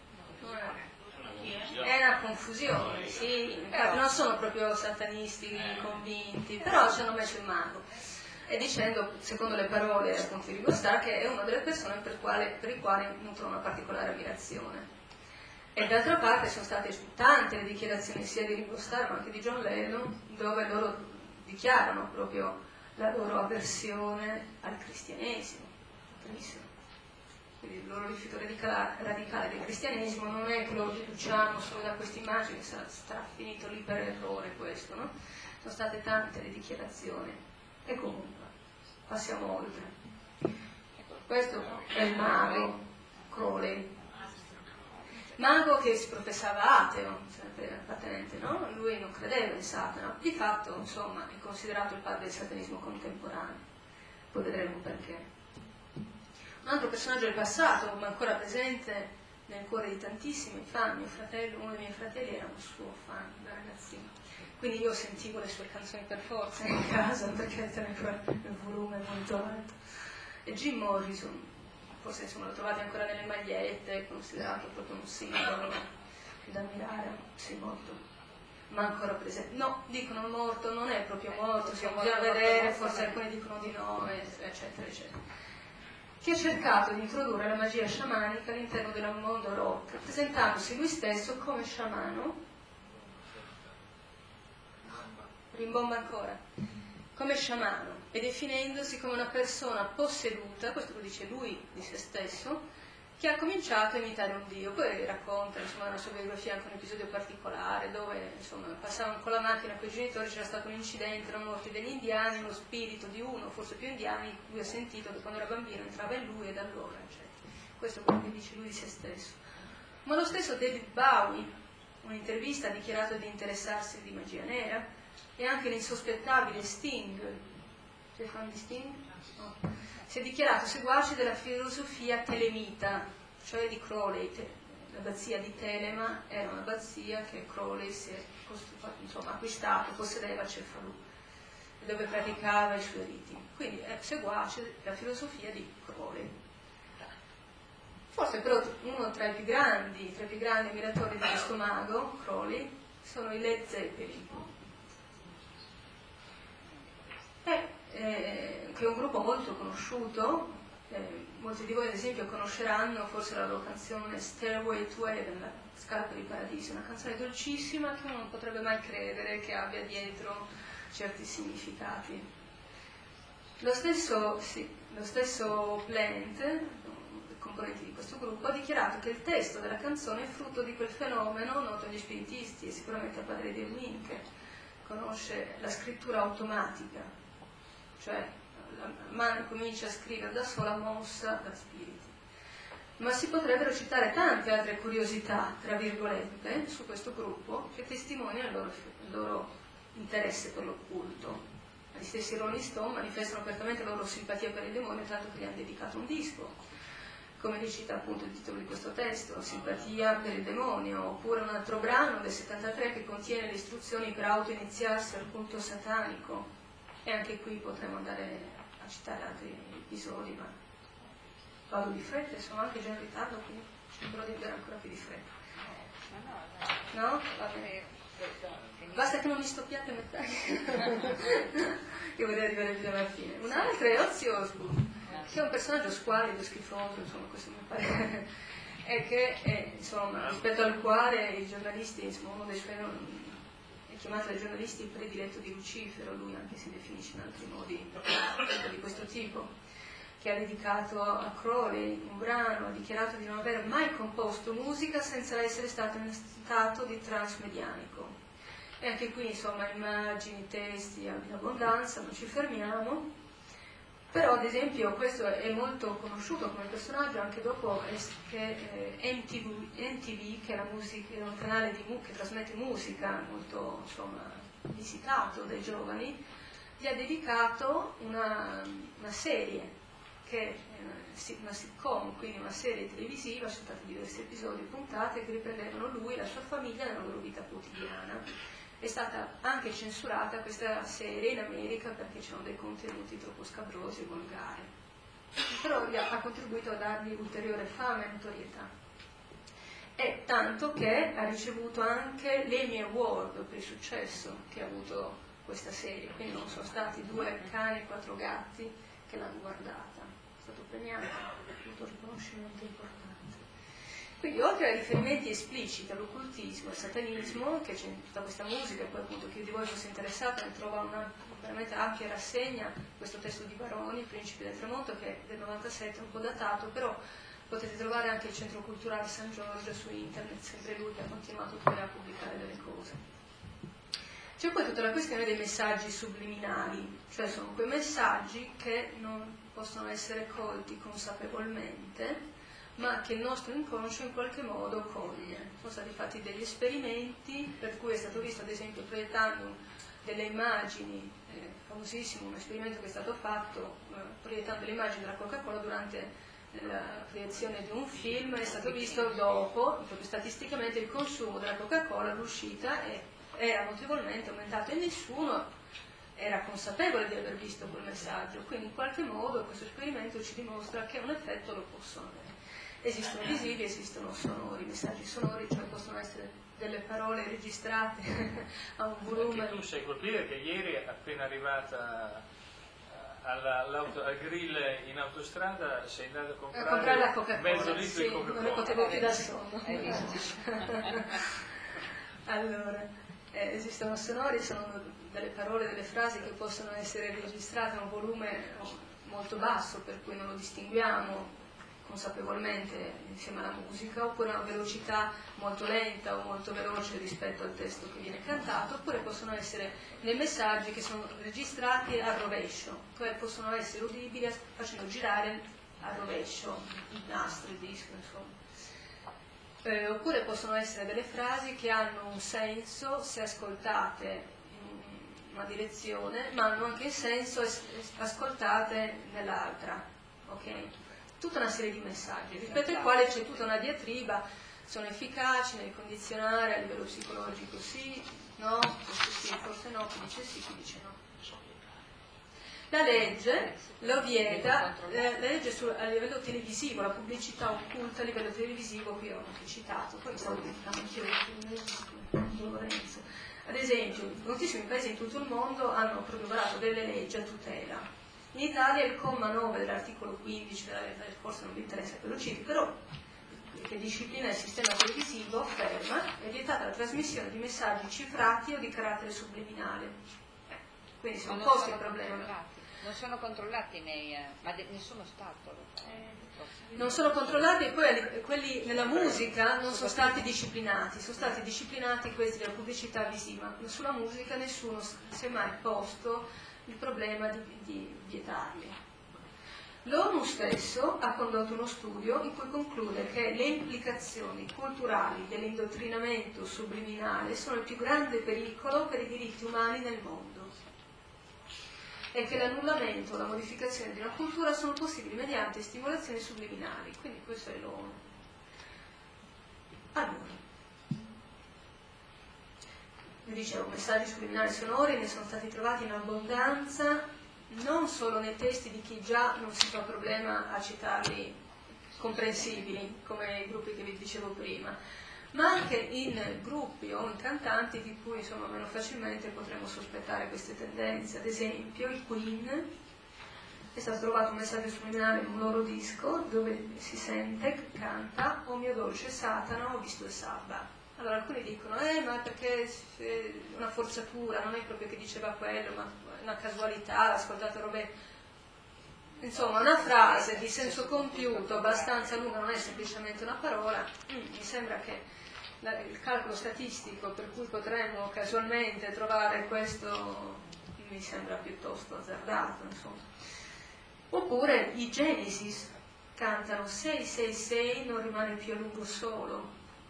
è una confusione, sì, non sono proprio satanisti convinti, però ci hanno messo il mago, e dicendo, secondo le parole appunto di Ringo Starr, che è una delle persone per i quali nutrono una particolare ammirazione. E d'altra parte sono state tante le dichiarazioni sia di Ringo Starr ma anche di John Lennon, dove loro dichiarano proprio la loro avversione al cristianesimo. Quindi il loro rifiuto radicale del cristianesimo non è che lo deduciamo solo da questa immagine, che sarà finito lì per errore questo, no? Sono state tante le dichiarazioni. E comunque, passiamo oltre. Ecco, questo è il mago Crowley. Mago che si professava ateo, sempre appartenente, no? Lui non credeva in Satana, di fatto, insomma, è considerato il padre del satanismo contemporaneo. Poi vedremo perché. Un altro personaggio del passato, ma ancora presente nel cuore di tantissimi fan, uno dei miei fratelli era un suo fan da ragazzino, quindi io sentivo le sue canzoni per forza in casa perché teneva il volume molto alto. E Jim Morrison, forse insomma lo trovate ancora nelle magliette, è considerato proprio un simbolo da ammirare, sì, morto, ma ancora presente. No, dicono morto, non è proprio morto, bisogna vedere, forse alcuni dicono di no, eccetera, eccetera. Che ha cercato di introdurre la magia sciamanica all'interno del mondo rock, presentandosi lui stesso come sciamano, rimbomba ancora, come sciamano, e definendosi come una persona posseduta, questo lo dice lui di se stesso, che ha cominciato a imitare un dio. Poi racconta, insomma, nella sua biografia anche un episodio particolare dove, insomma, passavano con la macchina con i genitori, c'era stato un incidente, erano morti degli indiani, uno spirito di uno, forse più indiani, lui ha sentito che quando era bambino entrava in lui, e da allora, eccetera. Questo è quello che dice lui di se stesso. Ma lo stesso David Bowie, un'intervista, ha dichiarato di interessarsi di magia nera, e anche l'insospettabile Sting, sei fan di Sting? No. si è dichiarato seguace della filosofia telemita, cioè di Crowley. L'abbazia di Telema era un'abbazia che Crowley si è acquistato, possedeva a Cefalù, dove praticava i suoi riti. Quindi è seguace della filosofia di Crowley. Forse però uno tra i più grandi ammiratori di questo mago, Crowley, sono i Led Zeppelin, che è un gruppo molto conosciuto. Molti di voi ad esempio conosceranno forse la loro canzone Stairway to Heaven, la scala per il paradiso, una canzone dolcissima che uno non potrebbe mai credere che abbia dietro certi significati. Lo stesso Plant, componenti di questo gruppo, ha dichiarato che il testo della canzone è frutto di quel fenomeno noto agli spiritisti e sicuramente a Padre Dirmin, che conosce la scrittura automatica, cioè la mano comincia a scrivere da sola, mossa da spiriti. Ma si potrebbero citare tante altre curiosità, tra virgolette, su questo gruppo che testimoniano il loro interesse per l'occulto. Gli stessi Rolling Stone manifestano apertamente la loro simpatia per il demonio, tanto che gli hanno dedicato un disco, come recita appunto il titolo di questo testo, Simpatia per il demonio, oppure un altro brano del 73 che contiene le istruzioni per auto-iniziarsi al culto satanico. E anche qui potremmo andare a citare altri episodi, ma vado di fretta e sono anche già in ritardo, quindi cercherò di andare ancora più di fretta. No? Va bene. Basta che non mi stoppiate a metà. Io vorrei arrivare fino alla fine. Un altro è Ozzy Osbourne, che è un personaggio squallido, schifoso, insomma, questo mi pare, e che insomma, rispetto al quale i giornalisti, insomma, uno dei suoi è chiamato dai giornalisti il prediletto di Lucifero, lui anche si definisce in altri modi di questo tipo, che ha dedicato a Crowley un brano, ha dichiarato di non aver mai composto musica senza essere stato in stato di transmedianico. E anche qui, insomma, immagini, testi in abbondanza, non ci fermiamo. Però, ad esempio, questo è molto conosciuto come personaggio anche dopo che MTV, che è un canale che trasmette musica molto, insomma, visitato dai giovani, gli ha dedicato una serie, che è una sitcom, quindi una serie televisiva, sono stati diversi episodi, puntate che riprendevano lui e la sua famiglia nella loro vita quotidiana. È stata anche censurata questa serie in America perché c'erano dei contenuti troppo scabrosi e volgari, però ha contribuito a dargli ulteriore fama e notorietà, e tanto che ha ricevuto anche l'Emmy Award per il successo che ha avuto questa serie. Quindi non sono stati 2 cani e 4 gatti che l'hanno guardata, è stato premiato, ha avuto un riconoscimento importante. Quindi, oltre ai riferimenti espliciti all'occultismo e al satanismo, che c'è in tutta questa musica, e poi appunto chi di voi fosse interessato ne trova una veramente ampia rassegna, questo testo di Baroni, Principi del Tramonto, che è del 97, un po' datato, però potete trovare anche il Centro Culturale San Giorgio su internet, sempre lui che ha continuato a pubblicare delle cose. C'è poi tutta la questione dei messaggi subliminali, cioè sono quei messaggi che non possono essere colti consapevolmente, ma che il nostro inconscio in qualche modo coglie. Sono stati fatti degli esperimenti per cui è stato visto, ad esempio, proiettando delle immagini, famosissimo un esperimento che è stato fatto proiettando le immagini della Coca-Cola durante la proiezione di un film, è stato visto dopo, proprio statisticamente, il consumo della Coca-Cola, l'uscita era notevolmente aumentato e nessuno era consapevole di aver visto quel messaggio. Quindi in qualche modo questo esperimento ci dimostra che un effetto lo possono avere. Esistono visivi, esistono sonori, messaggi sonori, cioè possono essere delle parole registrate a un volume. Anche tu sai colpire che ieri, appena arrivata al grill in autostrada, sei andato a comprare la Coca-Cola, mezzo litro di Coca-Cola. Non ne potevo più da solo. Allora, esistono sonori, sono delle parole, delle frasi che possono essere registrate a un volume molto basso, per cui non lo distinguiamo consapevolmente insieme alla musica, oppure a una velocità molto lenta o molto veloce rispetto al testo che viene cantato, oppure possono essere dei messaggi che sono registrati a rovescio, cioè possono essere udibili facendo girare a rovescio il nastro, il disco, insomma. Oppure possono essere delle frasi che hanno un senso se ascoltate in una direzione, ma hanno anche il senso ascoltate nell'altra. ok? Tutta una serie di messaggi, rispetto ai quali c'è tutta una diatriba, sono efficaci nel condizionare a livello psicologico, sì, no, forse sì, forse no, chi dice sì, chi dice no. La legge lo vieta, la legge a livello televisivo, la pubblicità occulta a livello televisivo, qui ho anche citato, poi stavo dimenticando anche Lorenzo. Ad esempio, moltissimi paesi in tutto il mondo hanno proprio varato delle leggi a tutela. In Italia il comma 9 dell'articolo 15 della legge, forse non vi interessa che lo citi, però che disciplina il sistema televisivo afferma è vietata la trasmissione di messaggi cifrati o di carattere subliminale. Quindi se non posto il problema. Non sono controllati ma nessuno Stato lo fa. Non sono controllati e poi quelli nella musica non sono stati disciplinati, sono stati disciplinati questi della pubblicità visiva, ma sulla musica nessuno si è mai posto il problema di vietarli. L'ONU stesso ha condotto uno studio in cui conclude che le implicazioni culturali dell'indottrinamento subliminale sono il più grande pericolo per i diritti umani nel mondo e che l'annullamento o la modificazione di una cultura sono possibili mediante stimolazioni subliminali. Quindi questo è l'ONU. Allora, vi dicevo, messaggi subliminali sonori ne sono stati trovati in abbondanza, non solo nei testi di chi già non si fa problema a citarli comprensibili, come i gruppi che vi dicevo prima, ma anche in gruppi o in cantanti di cui insomma meno facilmente potremmo sospettare queste tendenze. Ad esempio i Queen, è stato trovato un messaggio subliminale in un loro disco dove si sente che canta "O mio dolce Satana, ho visto il sabba". Allora alcuni dicono ma perché è una forzatura, non è proprio che diceva quello, ma è una casualità, l'ha ascoltato robe. Insomma, una frase di senso compiuto abbastanza lunga, non è semplicemente una parola. Mi sembra che il calcolo statistico per cui potremmo casualmente trovare questo mi sembra piuttosto azzardato, insomma. Oppure i Genesis cantano 666 non rimane più a lungo solo.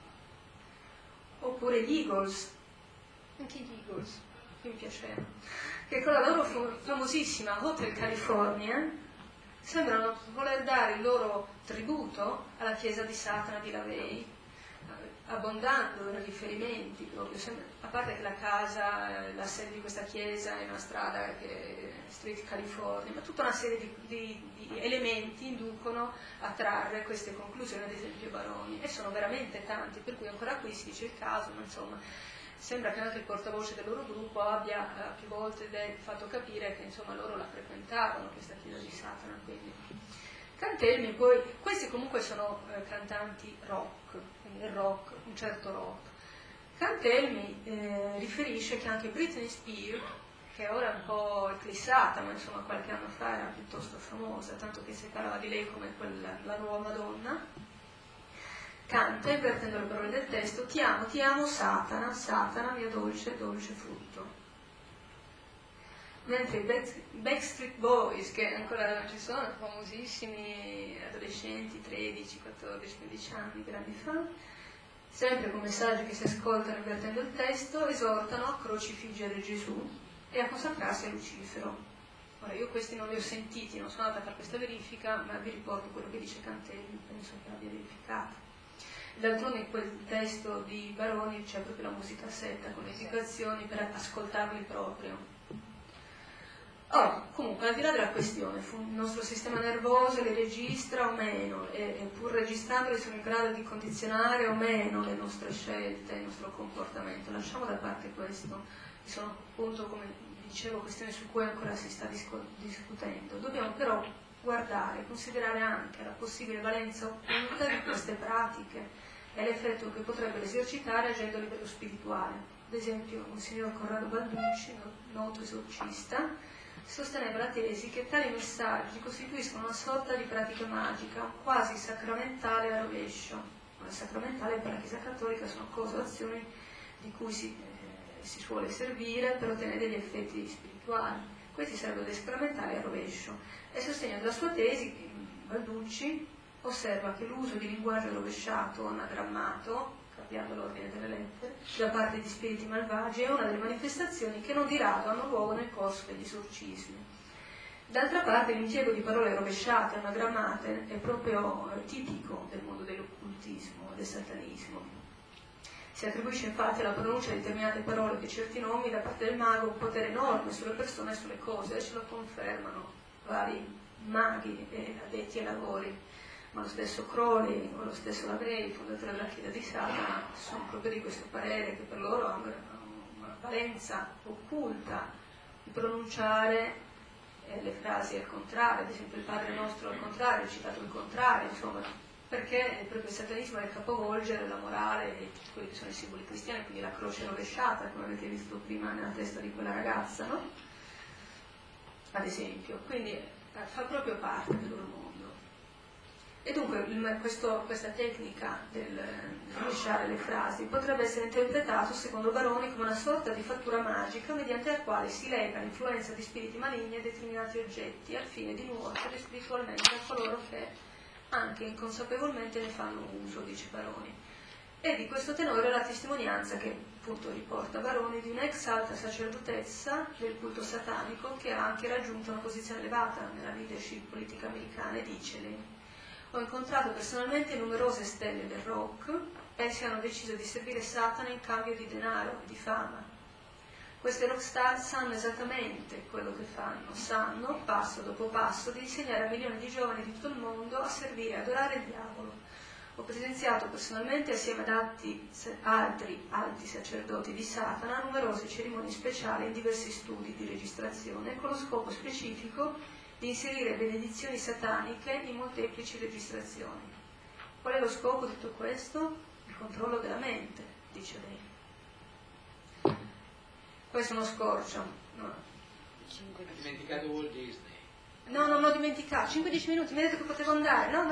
Oppure gli Eagles, anche gli Eagles, mi piaceva, che con la loro famosissima Hotel California sembrano voler dare il loro tributo alla chiesa di Satana di LaVey, abbondando nei riferimenti proprio, a parte che la casa, la sede di questa chiesa è una strada che è Street California, ma tutta una serie di elementi inducono a trarre queste conclusioni, ad esempio Baroni, e sono veramente tanti, per cui ancora qui si dice il caso, ma insomma sembra che anche il portavoce del loro gruppo abbia più volte fatto capire che insomma loro la frequentavano questa chiesa di Satana. Quindi Cantelmi, poi questi comunque sono cantanti rock, quindi il rock, un certo rock. Cantelmi riferisce che anche Britney Spears, che ora è un po' eclissata, ma insomma qualche anno fa era piuttosto famosa, tanto che si parlava di lei come la nuova Madonna, canta, invertendo le parole del testo, ti amo Satana, Satana mio dolce, dolce frutto. Mentre i Backstreet Boys, che ancora ci sono, famosissimi adolescenti, 13, 14, 15 anni, grandi fan, sempre con messaggi che si ascoltano invertendo il testo, esortano a crocifiggere Gesù e a consacrarsi a Lucifero. Ora, io questi non li ho sentiti, non sono andata a fare questa verifica, ma vi riporto quello che dice Cantelmi, penso che l'abbia verificato. D'altronde in quel testo di Baroni c'è proprio la musica setta con le indicazioni per ascoltarli proprio. Comunque, al di là della questione, il nostro sistema nervoso le registra o meno, e pur registrandole sono in grado di condizionare o meno le nostre scelte, il nostro comportamento. Lasciamo da parte questo, che sono appunto, come dicevo, questioni su cui ancora si sta discutendo. Dobbiamo però guardare, considerare anche la possibile valenza occulta di queste pratiche e l'effetto che potrebbero esercitare agendo a livello spirituale. Ad esempio, un signor Corrado Balducci, noto esorcista, sosteneva la tesi che tali messaggi costituiscono una sorta di pratica magica, quasi sacramentale a rovescio. La sacramentale per la Chiesa Cattolica sono cose o azioni di cui si suole servire per ottenere degli effetti spirituali. Questi sarebbero dei sacramentali a rovescio. E sostenendo la sua tesi, Balducci osserva che l'uso di linguaggio rovesciato o anagrammato, cambiando l'ordine delle lettere, da parte di spiriti malvagi è una delle manifestazioni che non di rado hanno luogo nel corso degli esorcismi. D'altra parte l'impiego di parole rovesciate, anagrammate, è proprio tipico del mondo dell'occultismo e del satanismo. Si attribuisce infatti alla pronuncia di determinate parole di certi nomi da parte del mago un potere enorme sulle persone e sulle cose, e ce lo confermano vari maghi e addetti ai lavori, ma lo stesso Crowley o lo stesso Lavey, fondatore della Chiesa di Satana, sono proprio di questo parere, che per loro ha una valenza occulta di pronunciare le frasi al contrario, ad esempio il Padre Nostro al contrario, citato il contrario, insomma, perché proprio il satanismo è il capovolgere la morale e tutti quelli che sono i simboli cristiani, quindi la croce rovesciata, come avete visto prima nella testa di quella ragazza, no? Ad esempio, quindi fa proprio parte del loro mondo. E dunque questa tecnica del rovesciare le frasi potrebbe essere interpretato, secondo Baroni, come una sorta di fattura magica mediante la quale si lega l'influenza di spiriti maligni a determinati oggetti al fine di nuocere spiritualmente a coloro che anche inconsapevolmente ne fanno uso, dice Baroni. E di questo tenore la testimonianza che appunto riporta Baroni di un'ex alta sacerdotessa del culto satanico che ha anche raggiunto una posizione elevata nella leadership politica americana, e dice lei: ho incontrato personalmente numerose stelle del rock, essi hanno deciso di servire Satana in cambio di denaro e di fama. Queste rockstar sanno esattamente quello che fanno, sanno, passo dopo passo, di insegnare a milioni di giovani di tutto il mondo a servire e adorare il diavolo. Ho presenziato personalmente, assieme ad altri alti sacerdoti di Satana, numerose cerimonie speciali in diversi studi di registrazione con lo scopo specifico di inserire benedizioni sataniche in molteplici registrazioni. Qual è lo scopo di tutto questo? Il controllo della mente, dice lei. Questo è uno scorcio. No. Ho dimenticato Walt Disney. No, non l'ho dimenticato. 5-10 minuti, mi ha detto che potevo andare. No.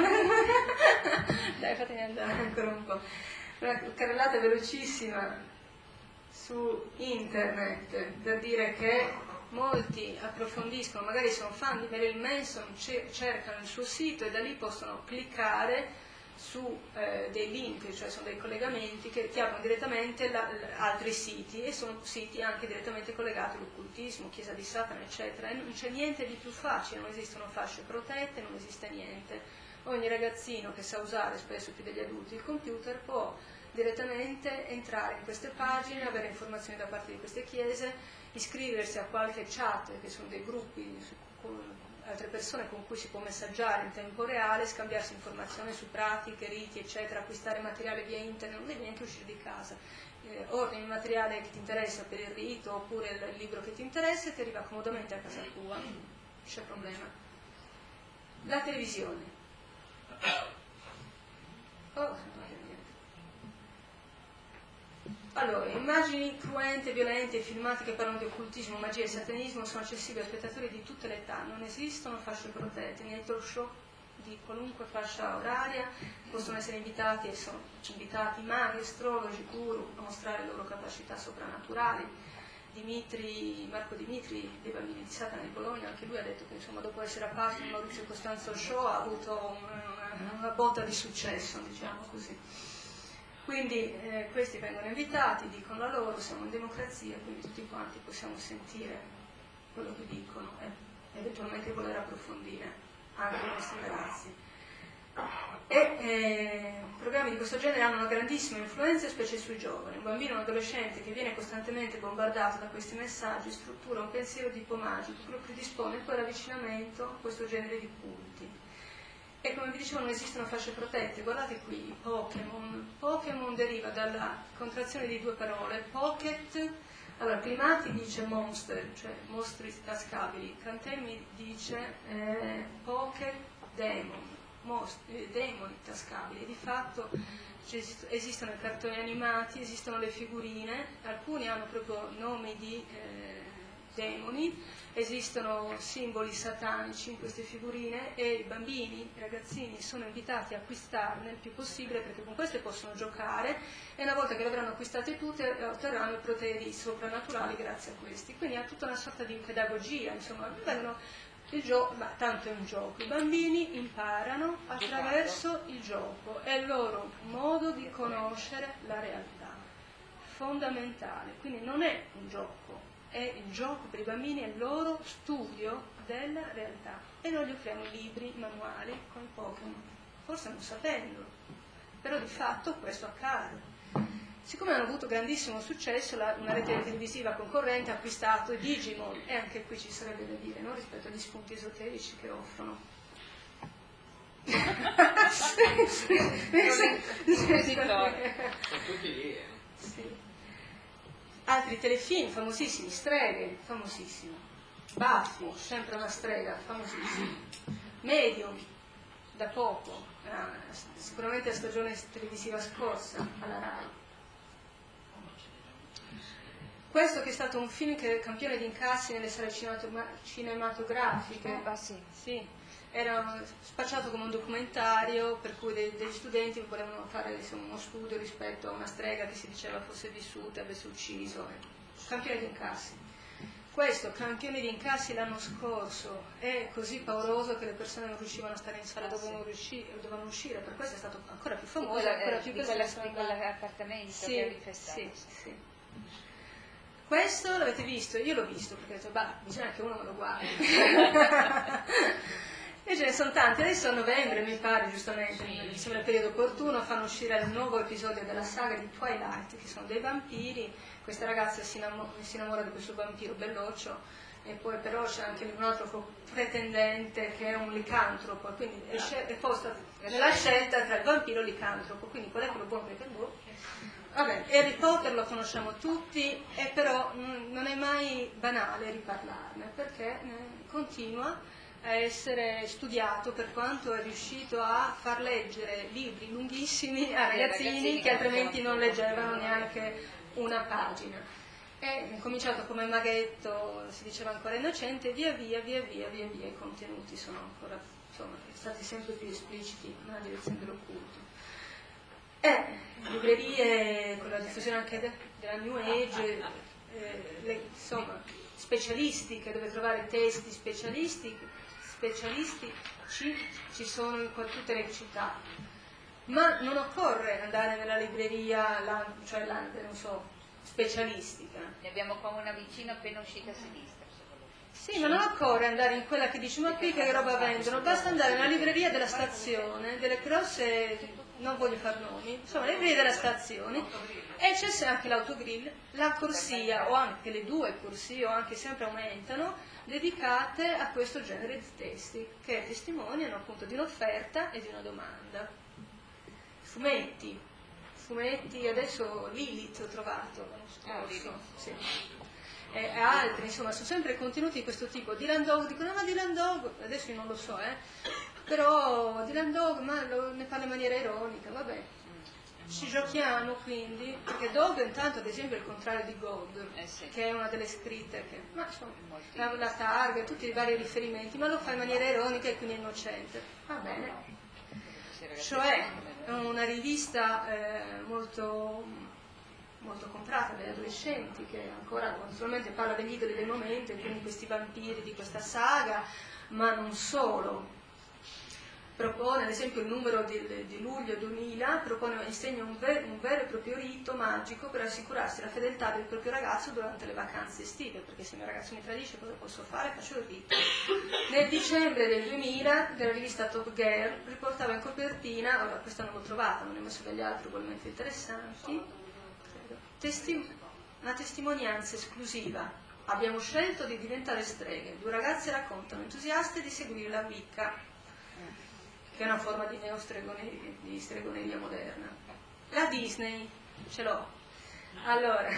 Dai, fatemi andare ancora un po'. Una carrellata velocissima su internet per dire che molti approfondiscono, magari sono fan di Marilyn Manson, cercano il suo sito e da lì possono cliccare su dei link, cioè sono dei collegamenti che ti aprono direttamente altri siti, e sono siti anche direttamente collegati all'occultismo, Chiesa di Satana, eccetera. E non c'è niente di più facile, non esistono fasce protette, non esiste niente. Ogni ragazzino che sa usare, spesso più degli adulti, il computer può direttamente entrare in queste pagine, avere informazioni da parte di queste chiese, iscriversi a qualche chat, che sono dei gruppi con altre persone con cui si può messaggiare in tempo reale, scambiarsi informazioni su pratiche, riti, eccetera, acquistare materiale via internet, non devi neanche uscire di casa. Ordini il materiale che ti interessa per il rito oppure il libro che ti interessa e ti arriva comodamente a casa tua, non c'è problema. La televisione. Allora, immagini cruente, violente e filmati che parlano di occultismo, magia e satanismo sono accessibili a spettatori di tutte le età, non esistono fasce protette, nei talk show di qualunque fascia oraria possono essere invitati e sono invitati maghi, astrologi, guru a mostrare le loro capacità soprannaturali. Marco Dimitri dei Bambini di Satana di Bologna, anche lui ha detto che insomma dopo essere apparso nel Maurizio Costanzo Show ha avuto una botta di successo, diciamo così. Quindi questi vengono invitati, dicono la loro, siamo in democrazia, quindi tutti quanti possiamo sentire quello che dicono e eventualmente voler approfondire anche i nostri ragazzi. Programmi di questo genere hanno una grandissima influenza, specie sui giovani. Un bambino o un adolescente che viene costantemente bombardato da questi messaggi struttura un pensiero tipo magico che lo predispone poi all'avvicinamento a questo genere di culti. E come vi dicevo non esistono fasce protette, guardate qui, Pokémon. Pokémon deriva dalla contrazione di due parole, pocket, allora Climati dice monster, cioè mostri tascabili, Cantemmi dice pocket demon, demoni tascabili. Di fatto esistono i cartoni animati, esistono le figurine, alcuni hanno proprio nomi di demoni, esistono simboli satanici in queste figurine e i bambini, i ragazzini sono invitati a acquistarne il più possibile perché con queste possono giocare e una volta che le avranno acquistate tutte otterranno i poteri soprannaturali grazie a questi. Quindi ha tutta una sorta di pedagogia, insomma, il gioco, ma tanto è un gioco, i bambini imparano attraverso il gioco, è il loro modo di conoscere la realtà, fondamentale, quindi non è un gioco, è il gioco per i bambini, è il loro studio della realtà e non gli offriamo libri, manuali con i Pokémon, forse non sapendolo, però di fatto questo accade. Siccome hanno avuto grandissimo successo, una rete televisiva concorrente ha acquistato i Digimon, e anche qui ci sarebbe da dire, no? Rispetto agli spunti esoterici che offrono. Sono tutti lì, Sì. Altri telefilm famosissimi, Streghe, famosissimo, Buffy, sempre una strega, famosissima, Medium, da poco, sicuramente la stagione televisiva scorsa alla Rai. Questo che è stato un film che è campione di incassi nelle sale cinematografiche, sì, era spacciato come un documentario per cui degli studenti volevano fare uno studio rispetto a una strega che si diceva fosse vissuta, avesse ucciso, campione di incassi. Questo campione di incassi l'anno scorso è così pauroso che le persone non riuscivano a stare in sala, dovevano uscire, per questo è stato ancora più famoso, ancora più di quell'appartamento sì, che ha rifestato. sì. Questo l'avete visto? Io l'ho visto perché ho detto, bisogna che uno me lo guardi. E ce ne sono tanti. Adesso a novembre, mi pare, giustamente, mi sembra il periodo opportuno, fanno uscire il nuovo episodio della saga di Twilight, che sono dei vampiri. Questa ragazza si innamora di questo vampiro belloccio, e poi però c'è anche un altro pretendente che è un licantropo, quindi è posta nella scelta tra il vampiro e il licantropo, quindi qual è quello buono per voi? Vabbè, Harry Potter lo conosciamo tutti, e però non è mai banale riparlarne, perché continua a essere studiato, per quanto è riuscito a far leggere libri lunghissimi a ragazzini che altrimenti non leggevano neanche una pagina. È cominciato come maghetto, si diceva ancora innocente, via via i contenuti sono ancora, insomma, stati sempre più espliciti nella direzione dell'occulto. Librerie con la diffusione anche della New Age, insomma, specialistiche, dove trovare testi specialistici ci sono in tutte le città, ma non occorre andare nella libreria, non so, specialistica. Ne abbiamo qua una vicina appena uscita a sinistra. Sì, ma non occorre andare in quella che dice, ma qui che roba vendono, basta andare nella libreria della stazione, delle grosse, non voglio far nomi, insomma, le librerie della stazione, e c'è anche l'autogrill, la corsia, o anche le due corsie, o anche sempre aumentano, dedicate a questo genere di testi, che testimoniano appunto di un'offerta e di una domanda. Fumetti, adesso Lilith ho trovato l'anno scorso, sì. E altri, insomma, sono sempre contenuti di questo tipo. Dylan Dog, dicono, ma Dylan Dog, adesso io non lo so, però Dylan Dog, ma ne parla in maniera ironica, vabbè. Ci giochiamo quindi, perché Dog intanto ad esempio è il contrario di God, che è una delle scritte che, ma insomma, la targa, tutti i vari riferimenti, ma lo fa in maniera ironica e quindi innocente. Va bene. Cioè, è una rivista molto comprata dagli adolescenti, che ancora naturalmente parla degli idoli del momento, e quindi questi vampiri di questa saga, ma non solo. Propone, ad esempio, il numero di luglio 2000, insegna un vero e proprio rito magico per assicurarsi la fedeltà del proprio ragazzo durante le vacanze estive, perché se il mio ragazzo mi tradisce cosa posso fare? Faccio il rito. Nel dicembre del 2000 della rivista Top Girl riportava in copertina, ora questa non l'ho trovata, non ne ho messo degli altri ugualmente interessanti, una testimonianza esclusiva. Abbiamo scelto di diventare streghe. 2 ragazze raccontano entusiaste di seguire la Wicca, che è una forma di stregoneria moderna. La Disney, ce l'ho. Allora,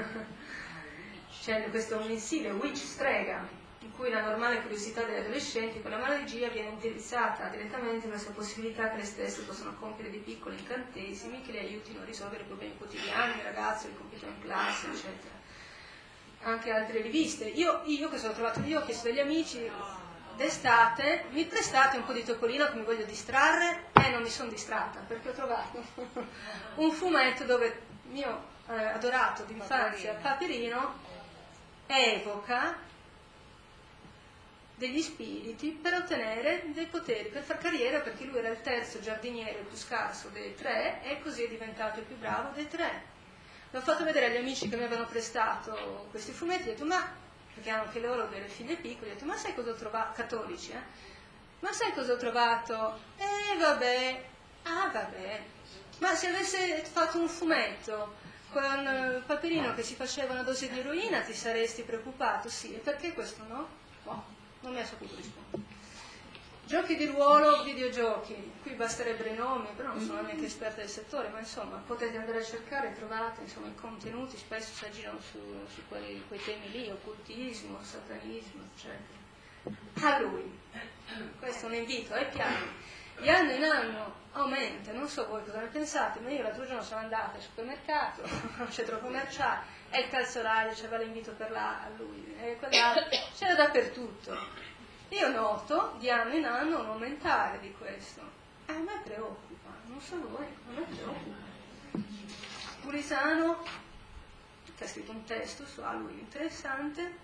c'è questo mensile Witch Strega, in cui la normale curiosità degli adolescenti per la magia viene indirizzata direttamente verso la possibilità che le stesse possano compiere dei piccoli incantesimi che le aiutino a risolvere i problemi quotidiani, il ragazzo, il compito in classe, eccetera. Anche altre riviste. Io che sono trovato lì, ho chiesto agli amici, d'estate, mi prestate un po' di Topolino che mi voglio distrarre? Non mi sono distratta, perché ho trovato un fumetto dove mio adorato d'infanzia Paperino evoca degli spiriti per ottenere dei poteri, per far carriera, perché lui era il terzo giardiniere più scarso dei 3 e così è diventato il più bravo dei 3. L'ho fatto vedere agli amici che mi avevano prestato questi fumetti e ho detto, ma perché hanno anche loro delle figlie piccole, ho detto, ma sai cosa ho trovato? Cattolici, ma sai cosa ho trovato? Vabbè, vabbè, ma se avesse fatto un fumetto con Paperino che si faceva una dose di eroina ti saresti preoccupato? Sì, e perché questo no? Boh, non mi ha saputo rispondere. Giochi di ruolo, videogiochi, qui basterebbero i nomi, però non sono neanche esperta del settore, ma insomma potete andare a cercare, trovate insomma i contenuti, spesso si aggirano su quei temi lì, occultismo, satanismo, eccetera. Halloween, questo è un invito, è piano. Di anno in anno aumenta, non so voi cosa ne pensate, ma io l'altro giorno sono andata al supermercato, al centro commerciale, e il calzolaio c'era l'invito per Halloween, e quell'altro, c'era dappertutto. Io noto di anno in anno un aumentare di questo. A me preoccupa, non so voi, a me preoccupa. Pulisano, che ha scritto un testo su Halloween interessante,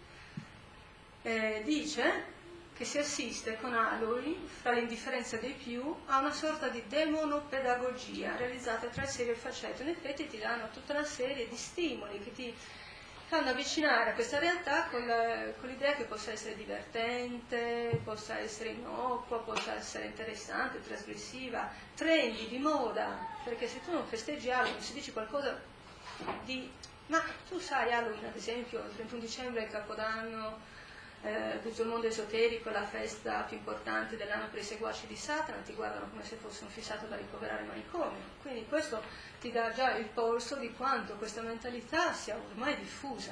dice che si assiste con Halloween, fra l'indifferenza dei più, a una sorta di demonopedagogia realizzata tra serie e faceto. In effetti ti danno tutta una serie di stimoli che ti fanno avvicinare a questa realtà con l'idea che possa essere divertente, possa essere innocua, possa essere interessante, trasgressiva, trendy, di moda, perché se tu non festeggi Halloween, se dici qualcosa di... Ma tu sai Halloween, ad esempio, il 31 dicembre è il Capodanno, tutto il mondo esoterico, la festa più importante dell'anno per i seguaci di Satana, ti guardano come se fosse un fissato da ricoverare in manicomio. Quindi questo ti dà già il polso di quanto questa mentalità sia ormai diffusa,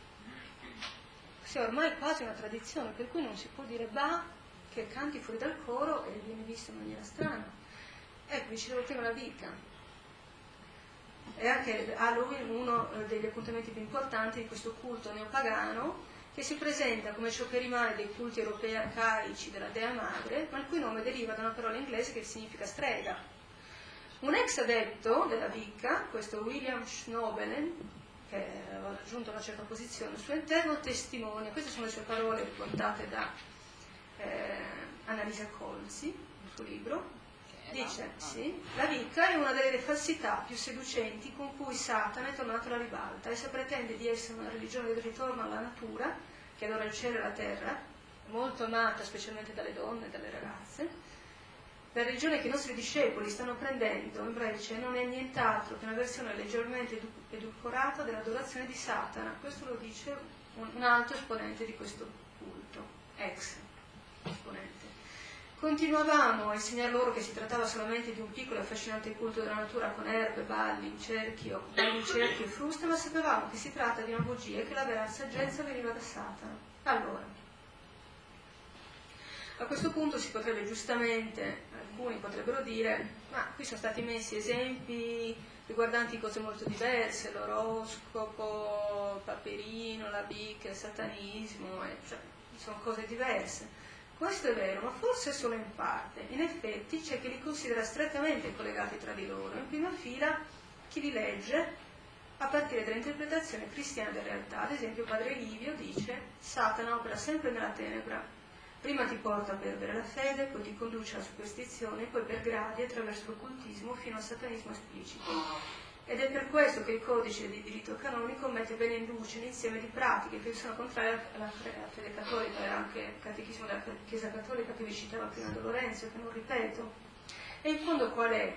sia ormai quasi una tradizione, per cui non si può dire bah, che canti fuori dal coro e viene visto in maniera strana. Ecco, vi dicevo prima la Wicca. È anche Halloween uno degli appuntamenti più importanti di questo culto neopagano, che si presenta come ciò che rimane dei culti europei arcaici della Dea Madre, ma il cui nome deriva da una parola inglese che significa strega. Un ex adepto della Wicca, questo William Schnobelen, che aveva raggiunto una certa posizione al suo interno, testimonia, queste sono le sue parole riportate da Annalisa Colzi, nel suo libro, dice, sì, la Wicca è una delle falsità più seducenti con cui Satana è tornato alla ribalta. Essa pretende di essere una religione del ritorno alla natura, che adora il cielo e la terra, molto amata specialmente dalle donne e dalle ragazze. La religione che i nostri discepoli stanno prendendo, invece, non è nient'altro che una versione leggermente edulcorata dell'adorazione di Satana. Questo lo dice un altro esponente di questo culto, ex esponente. Continuavamo a insegnar loro che si trattava solamente di un piccolo e affascinante culto della natura con erbe, balli, cerchi e fruste, ma sapevamo che si tratta di una bugia e che la vera saggezza veniva da Satana. Allora, a questo punto si potrebbe giustamente, alcuni potrebbero dire, ma qui sono stati messi esempi riguardanti cose molto diverse, l'oroscopo, Paperino, la Wicca, il satanismo, cioè sono cose diverse. Questo è vero, ma forse solo in parte. In effetti c'è chi li considera strettamente collegati tra di loro. In prima fila chi li legge a partire dall'interpretazione cristiana della realtà. Ad esempio Padre Livio dice: Satana opera sempre nella tenebra. Prima ti porta a perdere la fede, poi ti conduce alla superstizione, poi per gradi attraverso l'occultismo fino al satanismo esplicito. Ed è per questo che il codice di diritto canonico mette bene in luce l'insieme di pratiche che sono contrarie alla fede cattolica, e anche il catechismo della Chiesa Cattolica che vi citava prima Don Lorenzo, che non ripeto. E in fondo qual è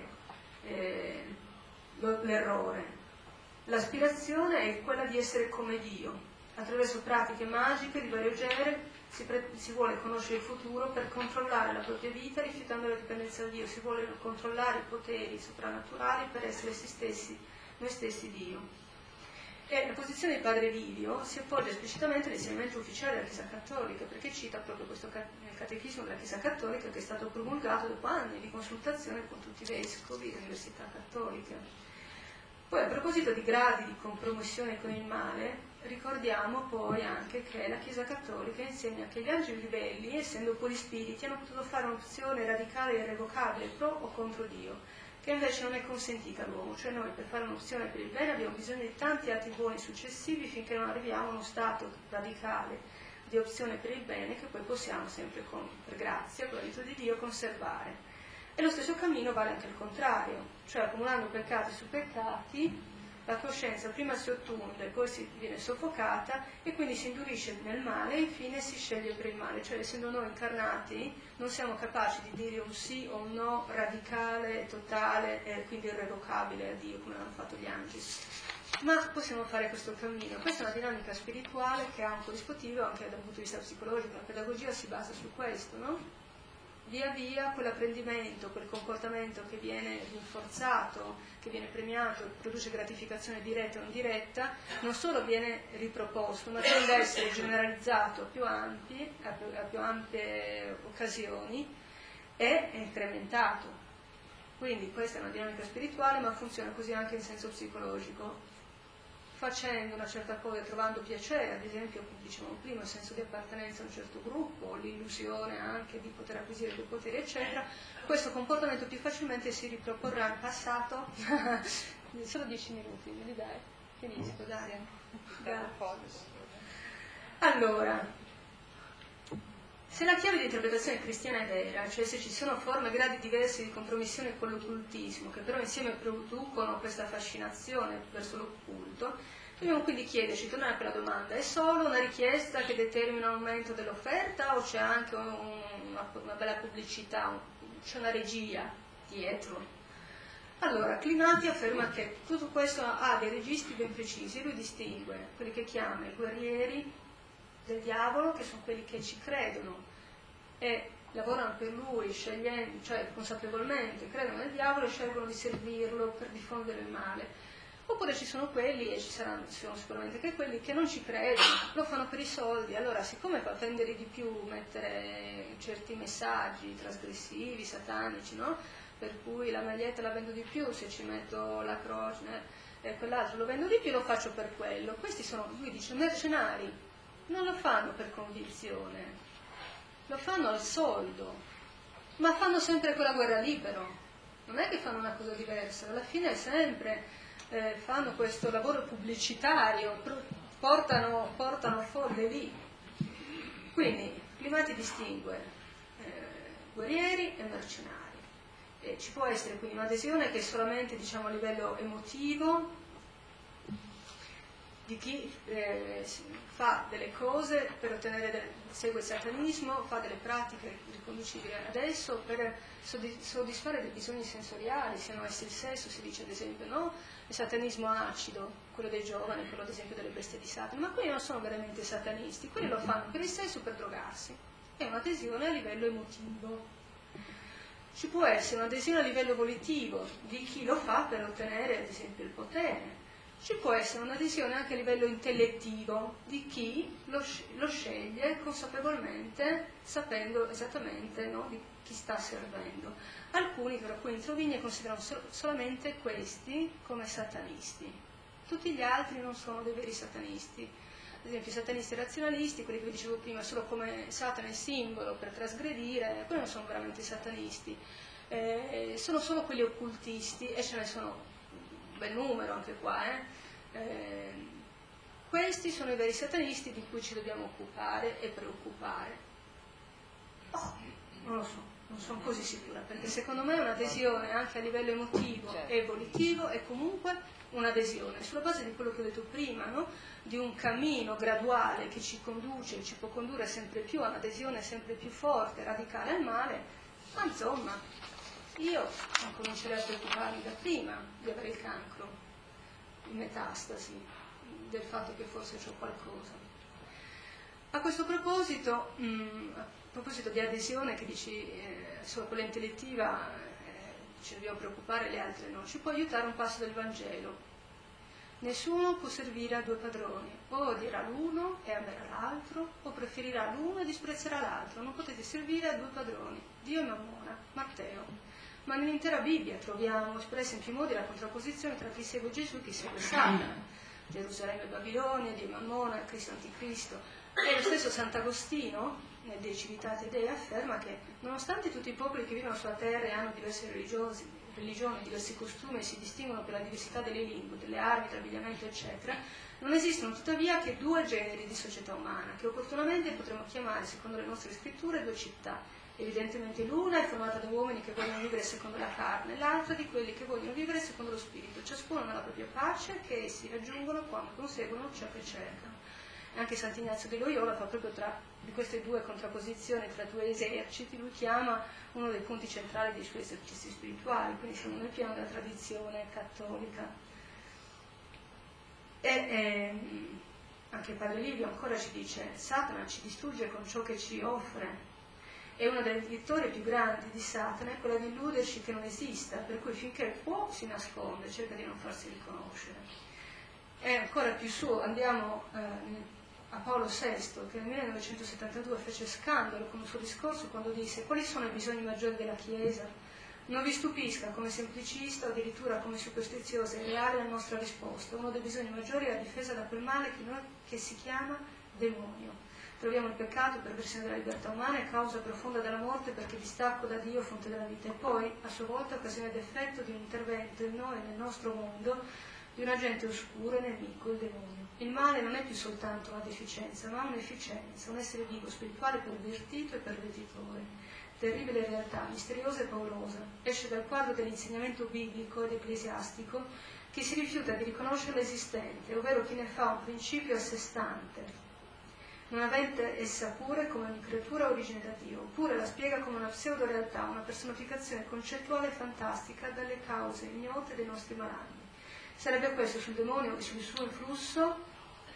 l'errore? L'aspirazione è quella di essere come Dio. Attraverso pratiche magiche di vario genere si vuole conoscere il futuro per controllare la propria vita rifiutando la dipendenza da Dio, si vuole controllare i poteri soprannaturali per essere noi stessi Dio. E la posizione di Padre Livio si appoggia esplicitamente all'insegnamento ufficiale della Chiesa Cattolica, perché cita proprio questo catechismo della Chiesa Cattolica che è stato promulgato dopo anni di consultazione con tutti i vescovi e università cattoliche. Poi a proposito di gradi di compromissione con il male, ricordiamo poi anche che la Chiesa Cattolica insegna che gli angeli ribelli, essendo puri spiriti, hanno potuto fare un'opzione radicale e irrevocabile pro o contro Dio, che invece non è consentita all'uomo. Cioè noi per fare un'opzione per il bene abbiamo bisogno di tanti atti buoni successivi finché non arriviamo a uno stato radicale di opzione per il bene che poi possiamo sempre per grazia, con l'aiuto di Dio, conservare. E lo stesso cammino vale anche al contrario, cioè accumulando peccati su peccati la coscienza prima si ottunde, poi si viene soffocata e quindi si indurisce nel male e infine si sceglie per il male, cioè essendo noi incarnati non siamo capaci di dire un sì o un no radicale, totale e quindi irrevocabile a Dio come hanno fatto gli angeli, ma possiamo fare questo cammino. Questa è una dinamica spirituale che ha un corrispettivo anche dal punto di vista psicologico, la pedagogia si basa su questo, no? Via via quell'apprendimento, quel comportamento che viene rinforzato, che viene premiato, produce gratificazione diretta o indiretta, non solo viene riproposto, ma tende ad essere generalizzato a più ampie occasioni e incrementato. Quindi questa è una dinamica spirituale, ma funziona così anche in senso psicologico. Facendo una certa cosa, trovando piacere, ad esempio, come dicevamo prima, il senso di appartenenza a un certo gruppo, l'illusione anche di poter acquisire dei poteri, eccetera, questo comportamento più facilmente si riproporrà in passato. Solo 10 minuti, me li dai? Finisco, dai. Allora, se la chiave di interpretazione cristiana è vera, cioè se ci sono forme e gradi diversi di compromissione con l'occultismo, che però insieme producono questa fascinazione verso l'occulto, dobbiamo quindi chiederci, tornare a quella domanda, è solo una richiesta che determina un aumento dell'offerta o c'è anche una bella pubblicità, c'è una regia dietro? Allora, Climati afferma che tutto questo ha dei registri ben precisi, lui distingue quelli che chiama i guerrieri del diavolo, che sono quelli che ci credono e lavorano per lui, scegliendo, cioè consapevolmente credono nel diavolo e scelgono di servirlo per diffondere il male. Oppure ci sono quelli, e ci sono sicuramente anche quelli, che non ci credono, lo fanno per i soldi. Allora, siccome per vendere di più, mettere certi messaggi trasgressivi, satanici, no? Per cui la maglietta la vendo di più, se ci metto la croce e quell'altro lo vendo di più, lo faccio per quello. Questi sono, lui dice, mercenari. Non lo fanno per convinzione, lo fanno al soldo, ma fanno sempre quella guerra lì però, non è che fanno una cosa diversa, alla fine sempre fanno questo lavoro pubblicitario, portano folle lì. Quindi Climati distingue guerrieri e mercenari. Ci può essere quindi un'adesione che è solamente diciamo a livello emotivo, di chi fa delle cose per ottenere segue il satanismo, fa delle pratiche riconducibili adesso per soddisfare dei bisogni sensoriali, siano essi il sesso, si dice ad esempio, no? Il satanismo acido, quello dei giovani, quello ad esempio delle bestie di Satana, ma quelli non sono veramente satanisti, quelli lo fanno per il sesso, per drogarsi. È un'adesione a livello emotivo. Ci può essere un'adesione a livello volitivo di chi lo fa per ottenere ad esempio il potere. Ci può essere un'adesione anche a livello intellettivo di chi lo sceglie consapevolmente, sapendo esattamente no, di chi sta servendo. Alcuni, tra cui in Trovigne, considerano solamente questi come satanisti. Tutti gli altri non sono dei veri satanisti. Ad esempio i satanisti razionalisti, quelli che vi dicevo prima, solo come Satana è simbolo per trasgredire, quelli non sono veramente satanisti. Sono solo quelli occultisti, e ce ne sono un bel numero anche qua. Questi sono i veri satanisti di cui ci dobbiamo occupare e preoccupare. Non lo so, non sono così sicura, perché secondo me un'adesione anche a livello emotivo e volitivo è comunque un'adesione, sulla base di quello che ho detto prima, no? Di un cammino graduale che ci conduce, ci può condurre sempre più a un'adesione sempre più forte, radicale al male, ma insomma, io non comincerei a preoccuparmi da prima di avere il cancro, in metastasi, del fatto che forse c'ho qualcosa. A questo proposito, a proposito di adesione che dici solo quella intellettiva ci dobbiamo preoccupare, le altre no, ci può aiutare un passo del Vangelo. Nessuno può servire a due padroni, o odierà l'uno e amerà l'altro, o preferirà l'uno e disprezzerà l'altro. Non potete servire a due padroni, Dio e Mammona, Matteo. Ma nell'intera Bibbia troviamo espressa in più modi la contrapposizione tra chi segue Gesù e chi segue Satana. Gerusalemme e Babilonia, Dio e Mammona, Cristo Anticristo. E lo stesso Sant'Agostino, nel De Civitate Dei, afferma che nonostante tutti i popoli che vivono sulla terra e hanno diverse religioni, diversi costumi e si distinguono per la diversità delle lingue, delle armi, dell'abbigliamento, eccetera, non esistono tuttavia che due generi di società umana, che opportunamente potremmo chiamare, secondo le nostre scritture, due città, Evidentemente l'una è formata da uomini che vogliono vivere secondo la carne, l'altra di quelli che vogliono vivere secondo lo spirito, ciascuno nella propria pace che essi raggiungono quando conseguono ciò che cercano. E anche Sant'Ignazio di Loyola fa proprio di queste due contrapposizioni tra due eserciti, lui chiama uno dei punti centrali dei suoi esercizi spirituali, quindi siamo nel piano della tradizione cattolica. Anche Padre Livio ancora ci dice: Satana ci distrugge con ciò che ci offre, e una delle vittorie più grandi di Satana è quella di illuderci che non esista, per cui finché può si nasconde, cerca di non farsi riconoscere. È ancora più su, andiamo a Paolo VI, che nel 1972 fece scandalo con il suo discorso quando disse: quali sono i bisogni maggiori della Chiesa? Non vi stupisca come semplicista o addirittura come superstiziosa e reale la nostra risposta. Uno dei bisogni maggiori è la difesa da quel male che si chiama demonio. Troviamo il peccato, perversione della libertà umana, e causa profonda della morte, perché distacco da Dio, fonte della vita, e poi, a sua volta, occasione ed effetto di un intervento in noi e nel nostro mondo di un agente oscuro e nemico, il demonio. Il male non è più soltanto una deficienza, ma un'efficienza, un essere vivo, spirituale, pervertito e pervertitore. Terribile realtà, misteriosa e paurosa, esce dal quadro dell'insegnamento biblico ed ecclesiastico chi si rifiuta di riconoscere l'esistente, ovvero chi ne fa un principio a sé stante, non avente essa pure come ogni creatura origine da Dio, oppure la spiega come una pseudo-realtà, una personificazione concettuale e fantastica dalle cause ignote dei nostri malanni. Sarebbe questo sul demonio e sul suo influsso,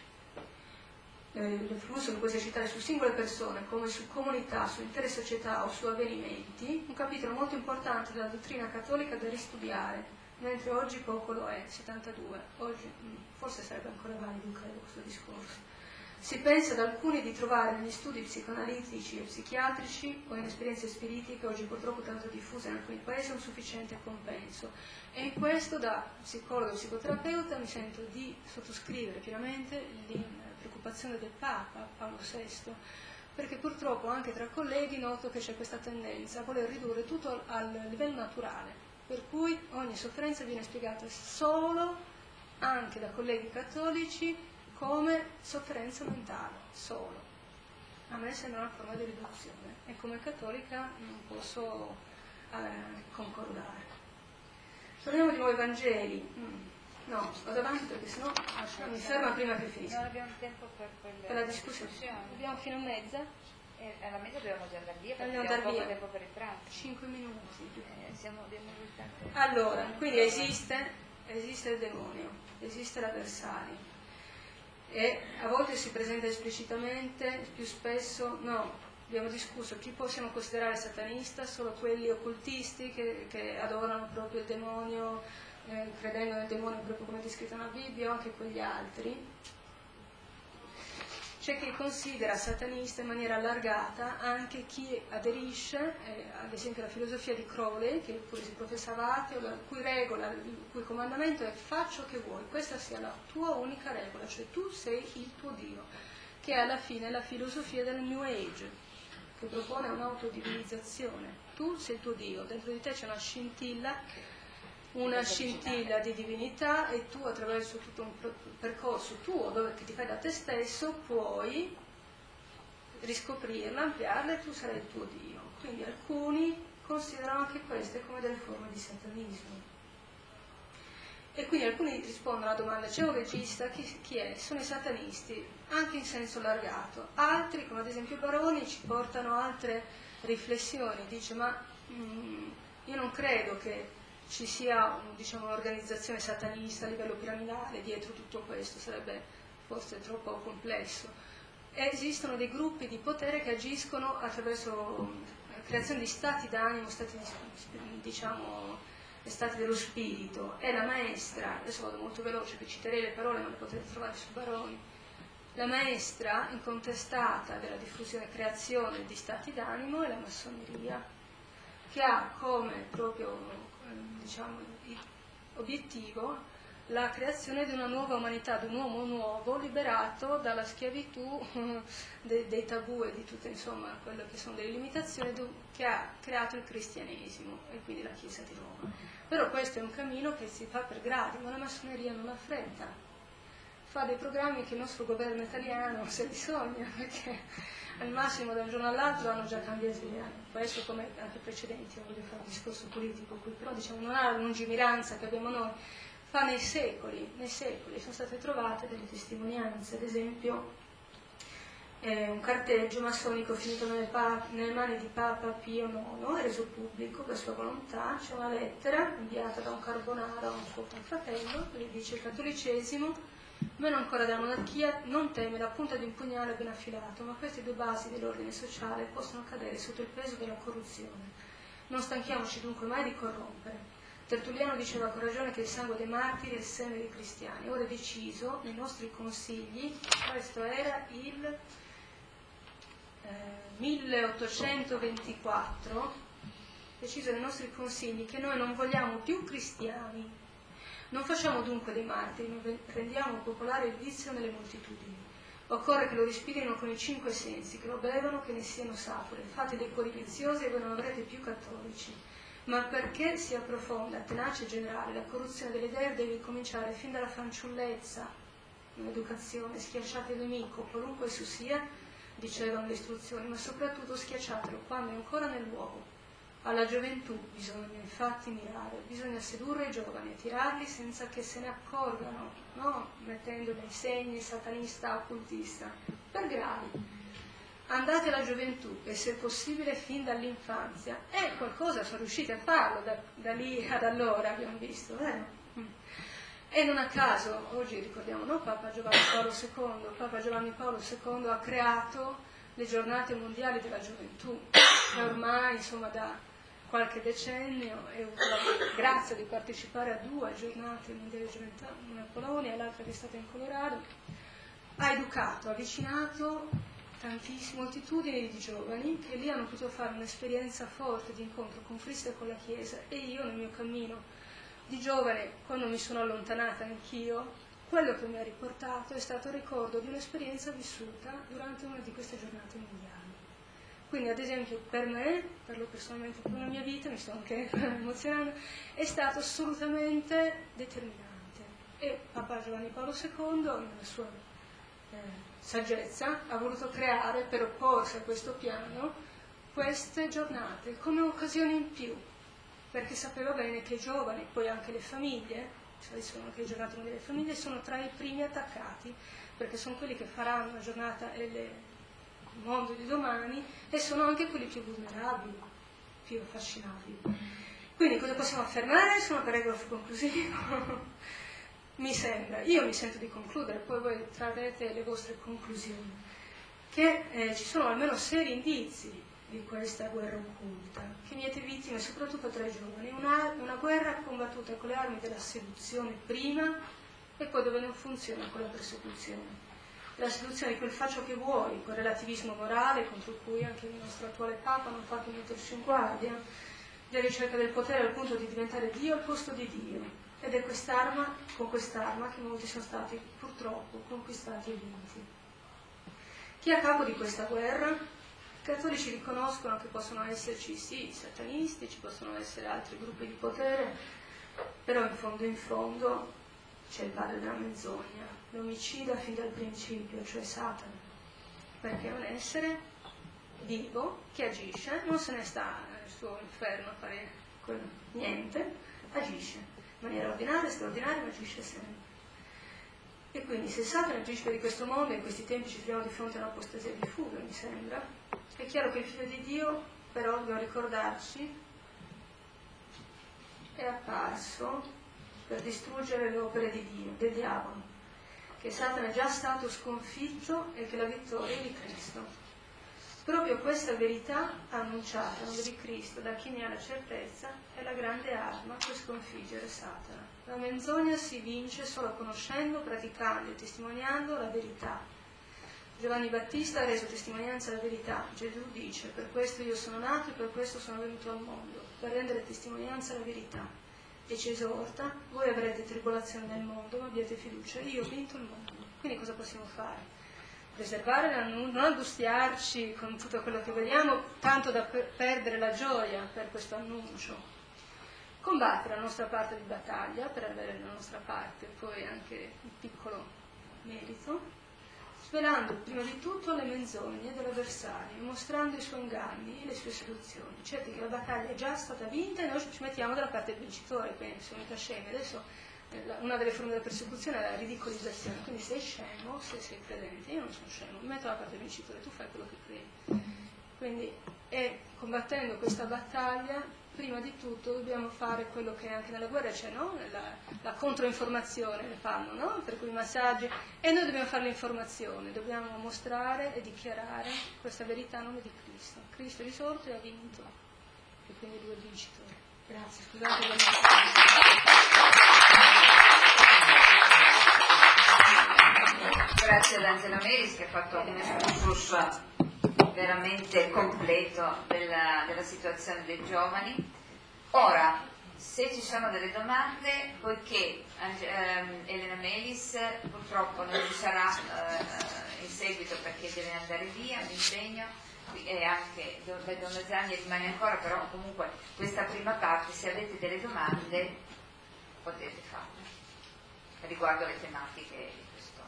l'influsso che può esercitare su singole persone, come su comunità, su intere società o su avvenimenti, un capitolo molto importante della dottrina cattolica da ristudiare, mentre oggi poco lo è, 72. Oggi forse sarebbe ancora valido, credo, questo discorso. Si pensa da alcuni di trovare negli studi psicoanalitici e psichiatrici o in esperienze spiritiche, oggi purtroppo tanto diffuse in alcuni paesi, un sufficiente compenso. E in questo, da psicologo e psicoterapeuta, mi sento di sottoscrivere pienamente preoccupazione del Papa Paolo VI, perché purtroppo anche tra colleghi noto che c'è questa tendenza a voler ridurre tutto al livello naturale, per cui ogni sofferenza viene spiegata solo, anche da colleghi cattolici, come sofferenza mentale, solo. A me sembra una forma di riduzione e come cattolica non posso concordare. Torniamo di nuovo ai Vangeli. No, vado avanti perché sennò mi ferma prima che finisca. Non abbiamo tempo per la discussione. Abbiamo fino a mezza? Alla mezza dobbiamo già andare via, perché Dobbiamo abbiamo andare poco via. tempo per il pranzo. 5 minuti. Abbiamo il tempo. Allora, quindi esiste il demonio, esiste l'avversario. E a volte si presenta esplicitamente, più spesso no. Abbiamo discusso chi possiamo considerare satanista, solo quelli occultisti che adorano proprio il demonio, credendo nel demonio proprio come è descritto nella Bibbia, o anche quegli altri. C'è chi considera satanista in maniera allargata anche chi aderisce, ad esempio alla filosofia di Crowley, che pure si professava ateo, la cui regola, il cui comandamento è: fai ciò che vuoi, questa sia la tua unica regola, cioè tu sei il tuo Dio, che è alla fine la filosofia del New Age, che propone un'autodivinizzazione. Tu sei il tuo Dio, dentro di te c'è una scintilla di divinità, e tu, attraverso tutto un percorso tuo che ti fai da te stesso, puoi riscoprirla, ampliarla, e tu sarai il tuo Dio. Quindi alcuni considerano anche queste come delle forme di satanismo. E quindi alcuni rispondono alla domanda: c'è un regista, chi è? Sono i satanisti, anche in senso allargato. Altri, come ad esempio Baroni, ci portano altre riflessioni. Dice: ma io non credo che ci sia un'organizzazione satanista a livello piramidale dietro tutto questo, sarebbe forse troppo complesso. Esistono dei gruppi di potere che agiscono attraverso la creazione di stati d'animo, stati dello spirito. E la maestra, adesso vado molto veloce, vi citerei le parole ma le potete trovare su Baroni, la maestra incontestata della diffusione e creazione di stati d'animo è la massoneria, che ha come proprio obiettivo la creazione di una nuova umanità, di un uomo nuovo liberato dalla schiavitù dei tabù e di tutte quello che sono delle limitazioni che ha creato il cristianesimo e quindi la Chiesa di Roma. Però questo è un cammino che si fa per gradi, ma la massoneria non ha fretta. fa dei programmi che il nostro governo italiano, se li sogna, perché al massimo da un giorno all'altro hanno già cambiato idea. Questo come anche precedenti, non voglio fare un discorso politico qui, però diciamo non ha la lungimiranza che abbiamo noi, fa nei secoli sono state trovate delle testimonianze, ad esempio un carteggio massonico finito nelle mani di Papa Pio IX e reso pubblico per sua volontà. C'è una lettera inviata da un Carbonaro a un suo fratello, che gli dice: il cattolicesimo, meno ancora della monarchia, non teme la punta di un pugnale ben affilato, ma queste due basi dell'ordine sociale possono cadere sotto il peso della corruzione. Non stanchiamoci dunque mai di corrompere. Tertulliano diceva con ragione che il sangue dei martiri è il seme dei cristiani. Ora è deciso nei nostri consigli, questo era il 1824, deciso nei nostri consigli che noi non vogliamo più cristiani. Non facciamo dunque dei martiri, non rendiamo popolare il vizio nelle moltitudini. Occorre che lo respirino con i 5 sensi, che lo bevano, che ne siano sapore. Fate dei cuori viziosi e voi non avrete più cattolici. Ma perché sia profonda, tenace e generale, la corruzione delle idee deve cominciare fin dalla fanciullezza, un'educazione, schiacciate il nemico, qualunque esso sia, dicevano le istruzioni, ma soprattutto schiacciatelo quando è ancora nell'uovo. Alla gioventù bisogna infatti mirare, bisogna sedurre i giovani e tirarli senza che se ne accorgano, no? Mettendo dei segni satanista, occultista, per gradi. Andate alla gioventù e se possibile fin dall'infanzia, e qualcosa sono riusciti a farlo da lì ad allora, abbiamo visto, vero? E non a caso, oggi ricordiamo, no? Papa Giovanni Paolo II ha creato le giornate mondiali della gioventù, e ormai insomma da qualche decennio e ho avuto la grazia di partecipare a 2 giornate mondiali della gioventù, una a Polonia e l'altra che è stata in Colorado. Ha educato, ha avvicinato tantissime moltitudini di giovani che lì hanno potuto fare un'esperienza forte di incontro con Cristo e con la Chiesa, e io nel mio cammino di giovane, quando mi sono allontanata anch'io, quello che mi ha riportato è stato il ricordo di un'esperienza vissuta durante una di queste giornate mondiali. Quindi ad esempio per me, parlo personalmente per la mia vita, mi sto anche emozionando, è stato assolutamente determinante. E Papa Giovanni Paolo II, nella sua saggezza, ha voluto creare, per opporsi a questo piano, queste giornate come occasioni in più, perché sapeva bene che i giovani, poi anche le famiglie, cioè sono anche le giornate delle famiglie, sono tra i primi attaccati, perché sono quelli che faranno la giornata e il mondo di domani, e sono anche quelli più vulnerabili, più affascinati. Quindi cosa possiamo affermare? Sono un paragrafo conclusivo. Mi sembra, io mi sento di concludere, poi voi trarrete le vostre conclusioni, che ci sono almeno seri indizi di questa guerra occulta, che miete vittime soprattutto tra i giovani, una guerra combattuta con le armi della seduzione prima e poi dove non funziona con la persecuzione. La seduzione di quel faccio che vuoi, quel relativismo morale contro cui anche il nostro attuale Papa non fa che mettersi in guardia, della ricerca del potere al punto di diventare Dio al posto di Dio. Ed è con quest'arma che molti sono stati purtroppo conquistati e vinti. Chi è a capo di questa guerra? I cattolici riconoscono che possono esserci sì satanisti, ci possono essere altri gruppi di potere, però in fondo c'è il padre della menzogna, l'omicida fin dal principio, cioè Satana, perché è un essere vivo che agisce, non se ne sta nel suo inferno a fare niente, agisce in maniera ordinaria, straordinaria, ma agisce sempre. E quindi se Satana è il principe di questo mondo, in questi tempi ci troviamo di fronte a un'apostasia diffusa, mi sembra, è chiaro che il figlio di Dio, però dobbiamo ricordarci, è apparso per distruggere le opere di Dio, del diavolo, che Satana è già stato sconfitto e che la vittoria è di Cristo. Proprio questa verità annunciata nel nome di Cristo da chi ne ha la certezza è la grande arma per sconfiggere Satana. La menzogna si vince solo conoscendo, praticando e testimoniando la verità. Giovanni Battista ha reso testimonianza alla verità. Gesù dice: per questo io sono nato e per questo sono venuto al mondo, per rendere testimonianza alla verità. E ci esorta: voi avrete tribolazione nel mondo, ma abbiate fiducia, io ho vinto il mondo. Quindi cosa possiamo fare? Preservare l'annuncio, non angustiarci con tutto quello che vediamo, tanto da perdere la gioia per questo annuncio. Combattere la nostra parte di battaglia per avere la nostra parte, poi anche il piccolo merito, svelando prima di tutto le menzogne dell'avversario, mostrando i suoi inganni e le sue seduzioni. Certi che la battaglia è già stata vinta e noi ci mettiamo dalla parte del vincitore, quindi siamo mica scemi. Adesso una delle forme della persecuzione è la ridicolizzazione, quindi sei scemo se sei credente. Io non sono scemo, mi metto dalla parte del vincitore, tu fai quello che credi. Quindi, combattendo questa battaglia, prima di tutto dobbiamo fare quello che anche nella guerra c'è, no? La controinformazione le fanno, no? Per cui i massaggi, e noi dobbiamo fare l'informazione, dobbiamo mostrare e dichiarare questa verità a nome di Cristo. Cristo è risorto e ha vinto, e quindi lui è il vincitore. Grazie, scusate per Grazie ad Angela Meris che ha fatto un excursus veramente completo della situazione dei giovani. Ora, se ci sono delle domande, poiché Elena Melis purtroppo non ci sarà in seguito perché deve andare via, un impegno, e anche Don Lasagne rimane ancora, però comunque questa prima parte, se avete delle domande potete farle riguardo le tematiche di questo.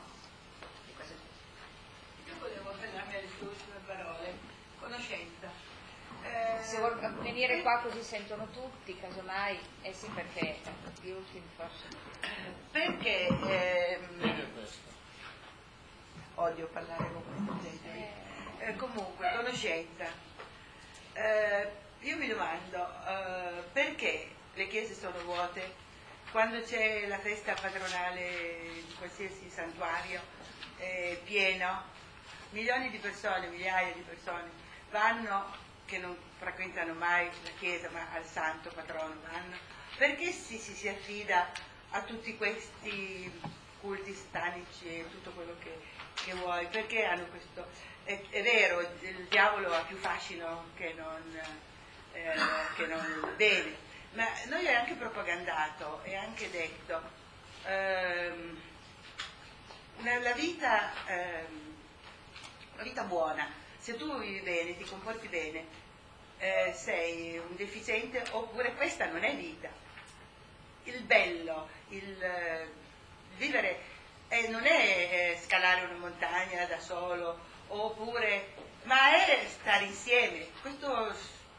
Io volevo fermarmi alle tue ultime parole. Conoscenza. Se vuol venire qua così sentono tutti, casomai, sì, perché gli ultimi forse. Perché odio parlare con questa gente. Comunque, conoscenza. Io mi domando perché le chiese sono vuote quando c'è la festa patronale di qualsiasi santuario pieno, milioni di persone, migliaia di persone vanno, che non frequentano mai la chiesa ma al santo patrono vanno, perché si affida a tutti questi culti satanici e tutto quello che vuoi? Perché hanno questo? È vero, il diavolo ha più fascino che non bene, ma noi è anche propagandato, è anche detto la vita buona, se tu vivi bene, ti comporti bene, sei un deficiente, oppure questa non è vita. Il bello, il vivere non è scalare una montagna da solo, ma è stare insieme, questo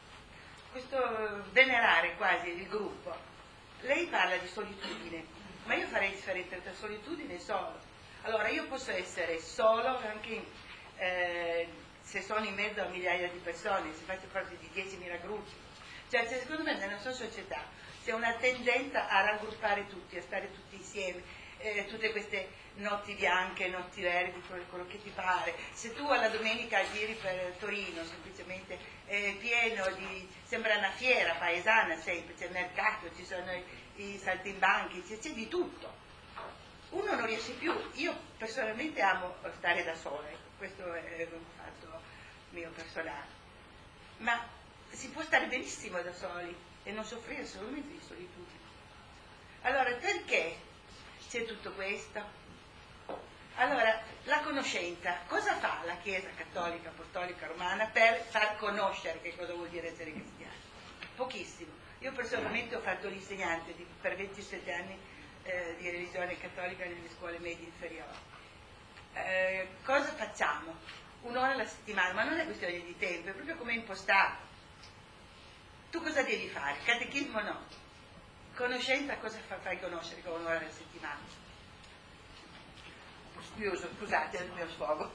venerare quasi il gruppo. Lei parla di solitudine, ma io farei differenza tra solitudine e solo. Allora io posso essere solo anche se sono in mezzo a migliaia di persone, se faccio parte di 10.000 gruppi. Cioè, secondo me nella nostra società c'è una tendenza a raggruppare tutti, a stare tutti insieme, tutte queste notti bianche, notti verdi, quello che ti pare. Se tu alla domenica giri per Torino, semplicemente pieno di, sembra una fiera paesana sempre, c'è il mercato, ci sono i saltimbanchi, c'è di tutto. Uno non riesce più. Io personalmente amo stare da sola, questo è un fatto mio personale, ma si può stare benissimo da soli e non soffrire assolutamente di solitudine. Allora perché c'è tutto questo? Allora, la conoscenza, cosa fa la Chiesa Cattolica Apostolica Romana per far conoscere che cosa vuol dire essere cristiani? Pochissimo. Io personalmente ho fatto l'insegnante per 27 anni di religione cattolica nelle scuole medie inferiori. Cosa facciamo? Un'ora alla settimana, ma non è questione di tempo, è proprio come impostato. Tu cosa devi fare? Catechismo no. Conoscenza cosa fai conoscere con un'ora alla settimana? Scusate, è il mio sfogo.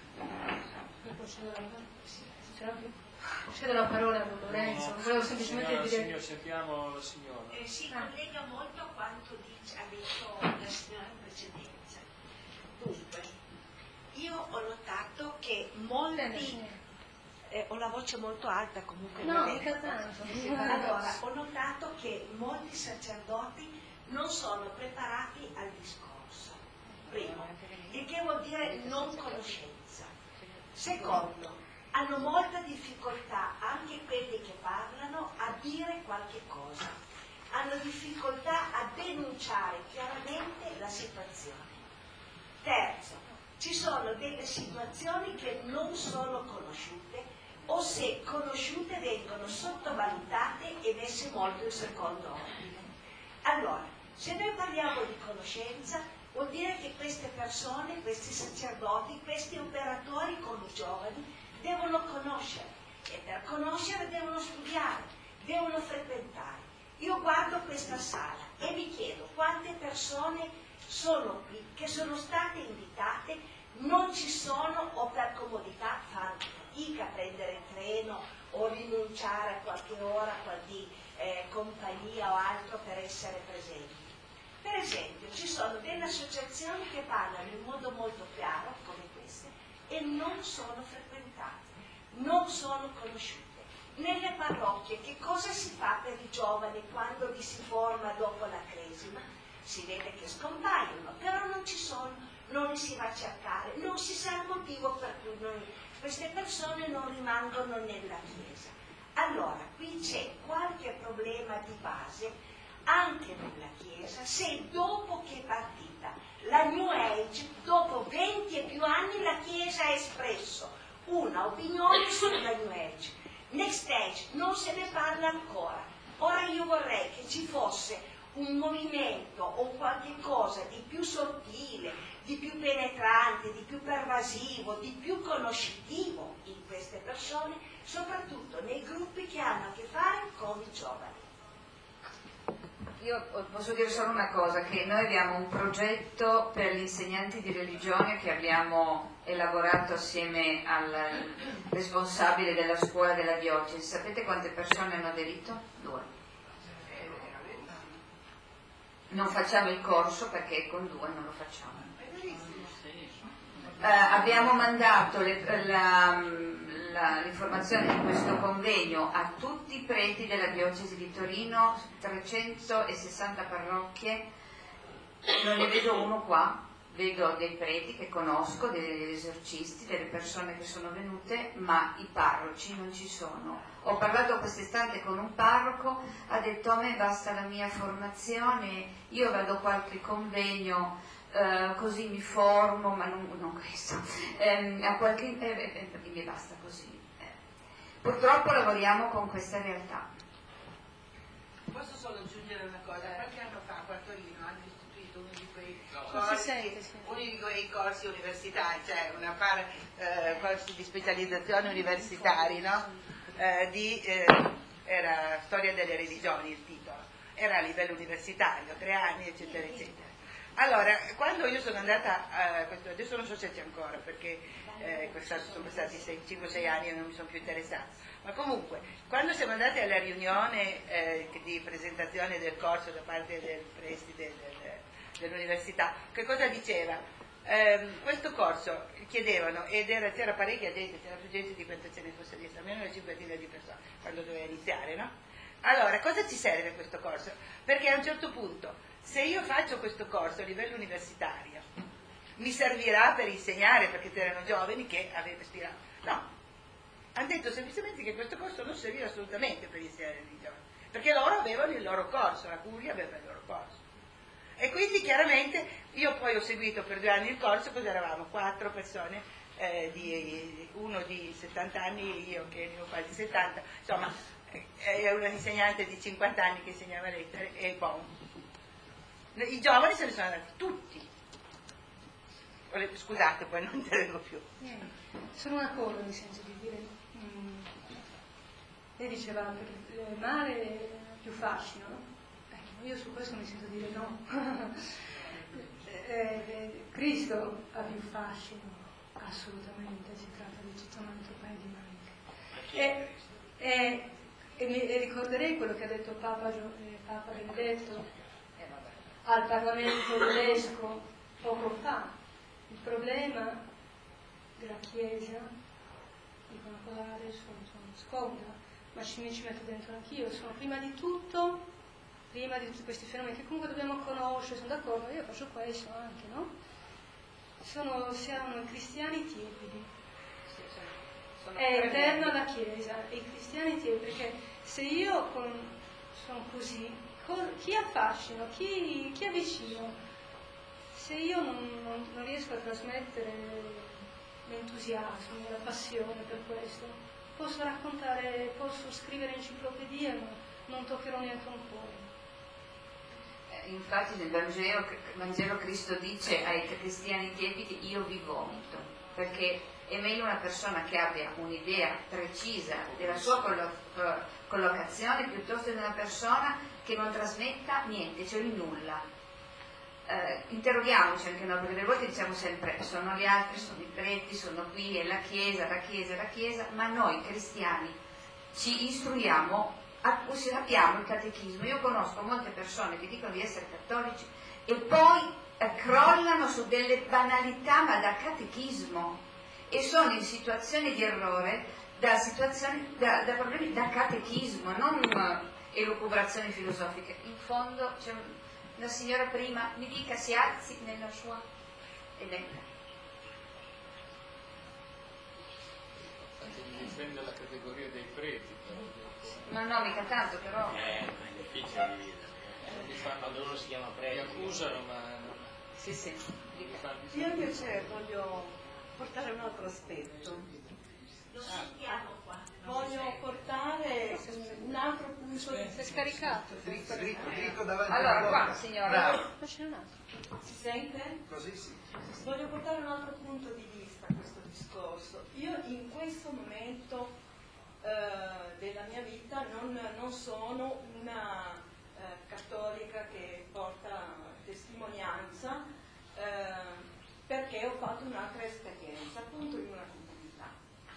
Cedo la parola a Don Lorenzo, volevo semplicemente dire... Signor, sentiamo la signora. Si collega molto a quanto ha detto la signora in precedenza. Dunque, io ho notato che molti... ho la voce molto alta comunque. No, mica tanto. Allora, ho notato che molti sacerdoti non sono preparati al discorso. Primo, il che vuol dire non conoscenza. Secondo, hanno molta difficoltà, anche quelli che parlano, a dire qualche cosa. Hanno difficoltà a denunciare chiaramente la situazione. Terzo, ci sono delle situazioni che non sono conosciute o se conosciute vengono sottovalutate e messe molto in secondo ordine. Allora, se noi parliamo di conoscenza, vuol dire che queste persone, questi sacerdoti, questi operatori con i giovani devono conoscere, e per conoscere devono studiare, devono frequentare. Io guardo questa sala e mi chiedo quante persone sono qui che sono state invitate, non ci sono o per comodità fanno fatica a prendere il treno o rinunciare a qualche ora di compagnia o altro per essere presenti. Per esempio, ci sono delle associazioni che parlano in modo molto chiaro, come queste, e non sono frequentate, non sono conosciute. Nelle parrocchie che cosa si fa per i giovani quando li si forma dopo la cresima? Si vede che scompaiono, però non ci sono, non li si va a cercare, non si sa il motivo per cui queste persone non rimangono nella Chiesa. Allora, qui c'è qualche problema di base anche nella Chiesa, se dopo che è partita la New Age, dopo 20 e più anni la Chiesa ha espresso una opinione sulla New Age. Next Age non se ne parla ancora. Ora io vorrei che ci fosse un movimento o qualche cosa di più sottile, di più penetrante, di più pervasivo, di più conoscitivo in queste persone, soprattutto nei gruppi che hanno a che fare con i giovani. Io posso dire solo una cosa, che noi abbiamo un progetto per gli insegnanti di religione che abbiamo elaborato assieme al responsabile della scuola della diocesi. Sapete quante persone hanno aderito? 2. Non facciamo il corso perché con 2 non lo facciamo. Abbiamo mandato l'informazione di questo convegno a tutti i preti della diocesi di Torino, 360 parrocchie. Non ne vedo uno qua, vedo dei preti che conosco, degli esorcisti, delle persone che sono venute, ma i parroci non ci sono. Ho parlato quest'estate con un parroco, ha detto: a me basta la mia formazione, io vado a qualche convegno, così mi formo, ma non questo, mi basta così. Purtroppo lavoriamo con questa realtà. Posso solo aggiungere una cosa? Qualche anno fa a Torino hanno istituito uno di quei corsi universitari, cioè corsi di specializzazione universitari, no? Era Storia delle religioni il titolo, era a livello universitario, 3 anni, eccetera, eccetera. Allora, quando io sono andata, adesso non so se c'è ancora, perché quest'anno sono passati 5-6 anni e non mi sono più interessata, ma comunque, quando siamo andati alla riunione di presentazione del corso da parte del preside dell'università, che cosa diceva? Questo corso chiedevano, ed c'era parecchia gente, c'era più gente di quanto ce ne fosse adesso, almeno una cinquantina di persone, quando doveva iniziare, no? Allora, cosa ci serve questo corso? Perché a un certo punto, se io faccio questo corso a livello universitario, mi servirà per insegnare, perché c'erano giovani che avevano ispirato. No, hanno detto semplicemente che questo corso non serviva assolutamente per insegnare religione, perché loro avevano il loro corso, la Curia aveva il loro corso. E quindi chiaramente io poi ho seguito per 2 anni il corso, così eravamo 4 persone, uno di 70 anni, io che ne ho quasi 70, insomma, è un insegnante di 50 anni che insegnava lettere, e bon. I giovani se ne sono andati tutti. Scusate, poi non intervengo più. Sono d'accordo, nel senso di dire, lei diceva che il mare è più fascino, no? Io su questo mi sento dire no. Cristo ha più fascino, assolutamente, si tratta di tutta un'altra paio di maniche. E ricorderei quello che ha detto Papa Benedetto al Parlamento tedesco poco fa. Il problema della Chiesa, dico una cosa adesso sono scomoda, ma ci metto dentro anch'io, sono prima di tutti questi fenomeni che comunque dobbiamo conoscere, sono d'accordo, io faccio questo anche, no? Siamo i cristiani tiepidi. È interno alla Chiesa, e i cristiani tiepidi, perché se io sono così, chi affascino, chi avvicino? Se io non riesco a trasmettere l'entusiasmo, la passione per questo, posso scrivere enciclopedie, ma non toccherò neanche un po'. infatti nel Vangelo Cristo dice ai cristiani tiepidi: io vi vomito, perché è meglio una persona che abbia un'idea precisa della sua collocazione piuttosto di una persona che non trasmetta niente, cioè il nulla. Interroghiamoci anche noi, perché delle volte diciamo sempre sono gli altri, sono i preti, sono qui, è la Chiesa, ma noi cristiani ci istruiamo, sappiamo il catechismo. Io conosco molte persone che dicono di essere cattolici e poi crollano su delle banalità, ma da catechismo, e sono in situazioni di errore da problemi da catechismo, non elucubrazioni filosofiche. In fondo c'è una signora prima, mi dica, si alzi nella sua e venga. Dipende dalla categoria dei preti. No, mica tanto, però. Ma è difficile di dire. Quando uno si chiama Mi prete. Sì. accusano, mi fanno Io invece voglio portare un altro aspetto. Lo sentiamo qua. Voglio portare un altro punto. Si è scaricato. Dritto davanti Allora, alla qua, porta. signora. Bravo. Ma c'è un altro. Si sente? Così sì. Voglio portare un altro punto di vista a questo discorso. Io in questo momento della mia vita non sono una cattolica che porta testimonianza, perché ho fatto un'altra esperienza, appunto in una comunità,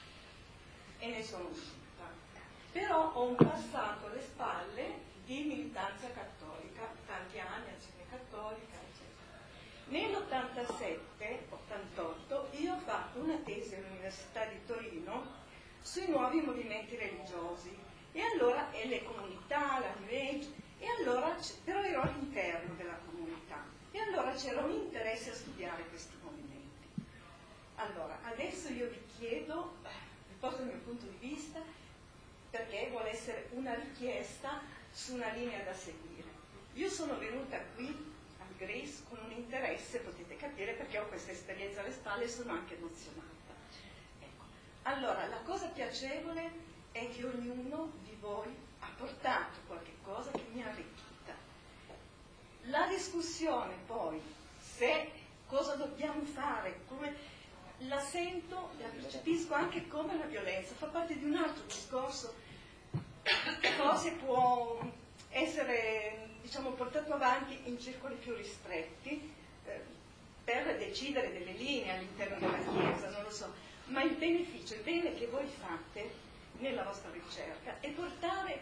e ne sono uscita. Però ho un passato alle spalle di militanza cattolica, tanti anni azione cattolica, eccetera. Nell'87-88 io ho fatto una tesi all'Università di Torino sui nuovi movimenti religiosi, e le comunità, la New Age, e allora però ero all'interno della comunità, e allora c'era un interesse a studiare questi movimenti. Allora, adesso io vi chiedo, vi porto il mio punto di vista, perché vuole essere una richiesta su una linea da seguire. Io sono venuta qui al GRIS con un interesse, potete capire, perché ho questa esperienza alle spalle e sono anche emozionata. Ecco. Allora, la cosa piacevole è che ognuno di voi ha portato qualche cosa che mi ha arricchita. La discussione poi, se cosa dobbiamo fare, come la sento, la percepisco anche come una violenza, fa parte di un altro discorso, cose può essere, diciamo, portato avanti in circoli più ristretti per decidere delle linee all'interno della Chiesa, non lo so, ma il beneficio, il bene che voi fate nella vostra ricerca è portare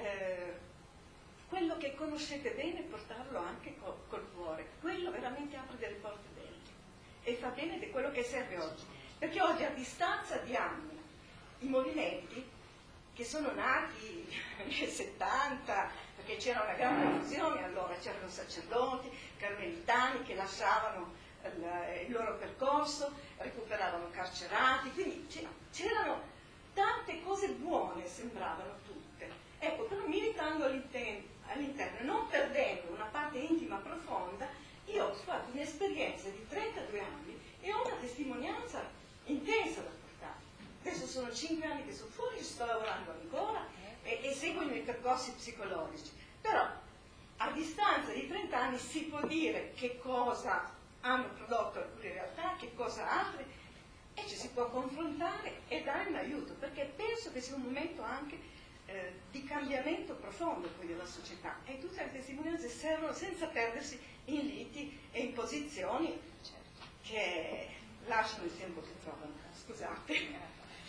quello che conoscete bene, portarlo anche col cuore. Quello veramente apre delle porte belle e fa bene di quello che serve oggi, perché oggi, a distanza di anni, i movimenti che sono nati nel 70, perché c'era una grande confusione, allora c'erano sacerdoti carmelitani che lasciavano il loro percorso, recuperavano carcerati, quindi c'erano tante cose buone, sembravano tutte. Ecco, però militando all'interno, non perdendo una parte intima profonda, io ho fatto un'esperienza di 32 anni e ho una testimonianza intensa da portare. Adesso sono 5 anni che sono fuori, sto lavorando ancora e seguo i miei percorsi psicologici. Però a distanza di 30 anni si può dire che cosa hanno prodotto alcune realtà, che cosa altre, e ci si può confrontare e dare un aiuto, perché penso che sia un momento anche di cambiamento profondo poi della società, e tutte le testimonianze servono senza perdersi in liti e in posizioni che lasciano il tempo che trovano. Scusate.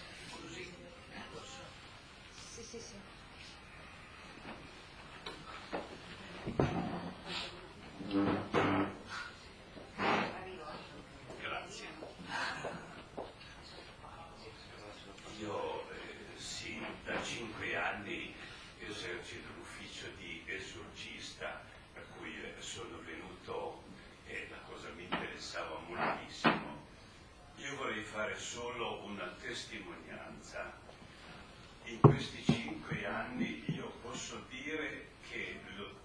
Sì. Grazie. Io sì, da 5 anni esercito l'ufficio di esorcista, per cui sono venuto e la cosa mi interessava moltissimo. Io vorrei fare solo una testimonianza. In questi 5 anni io posso dire che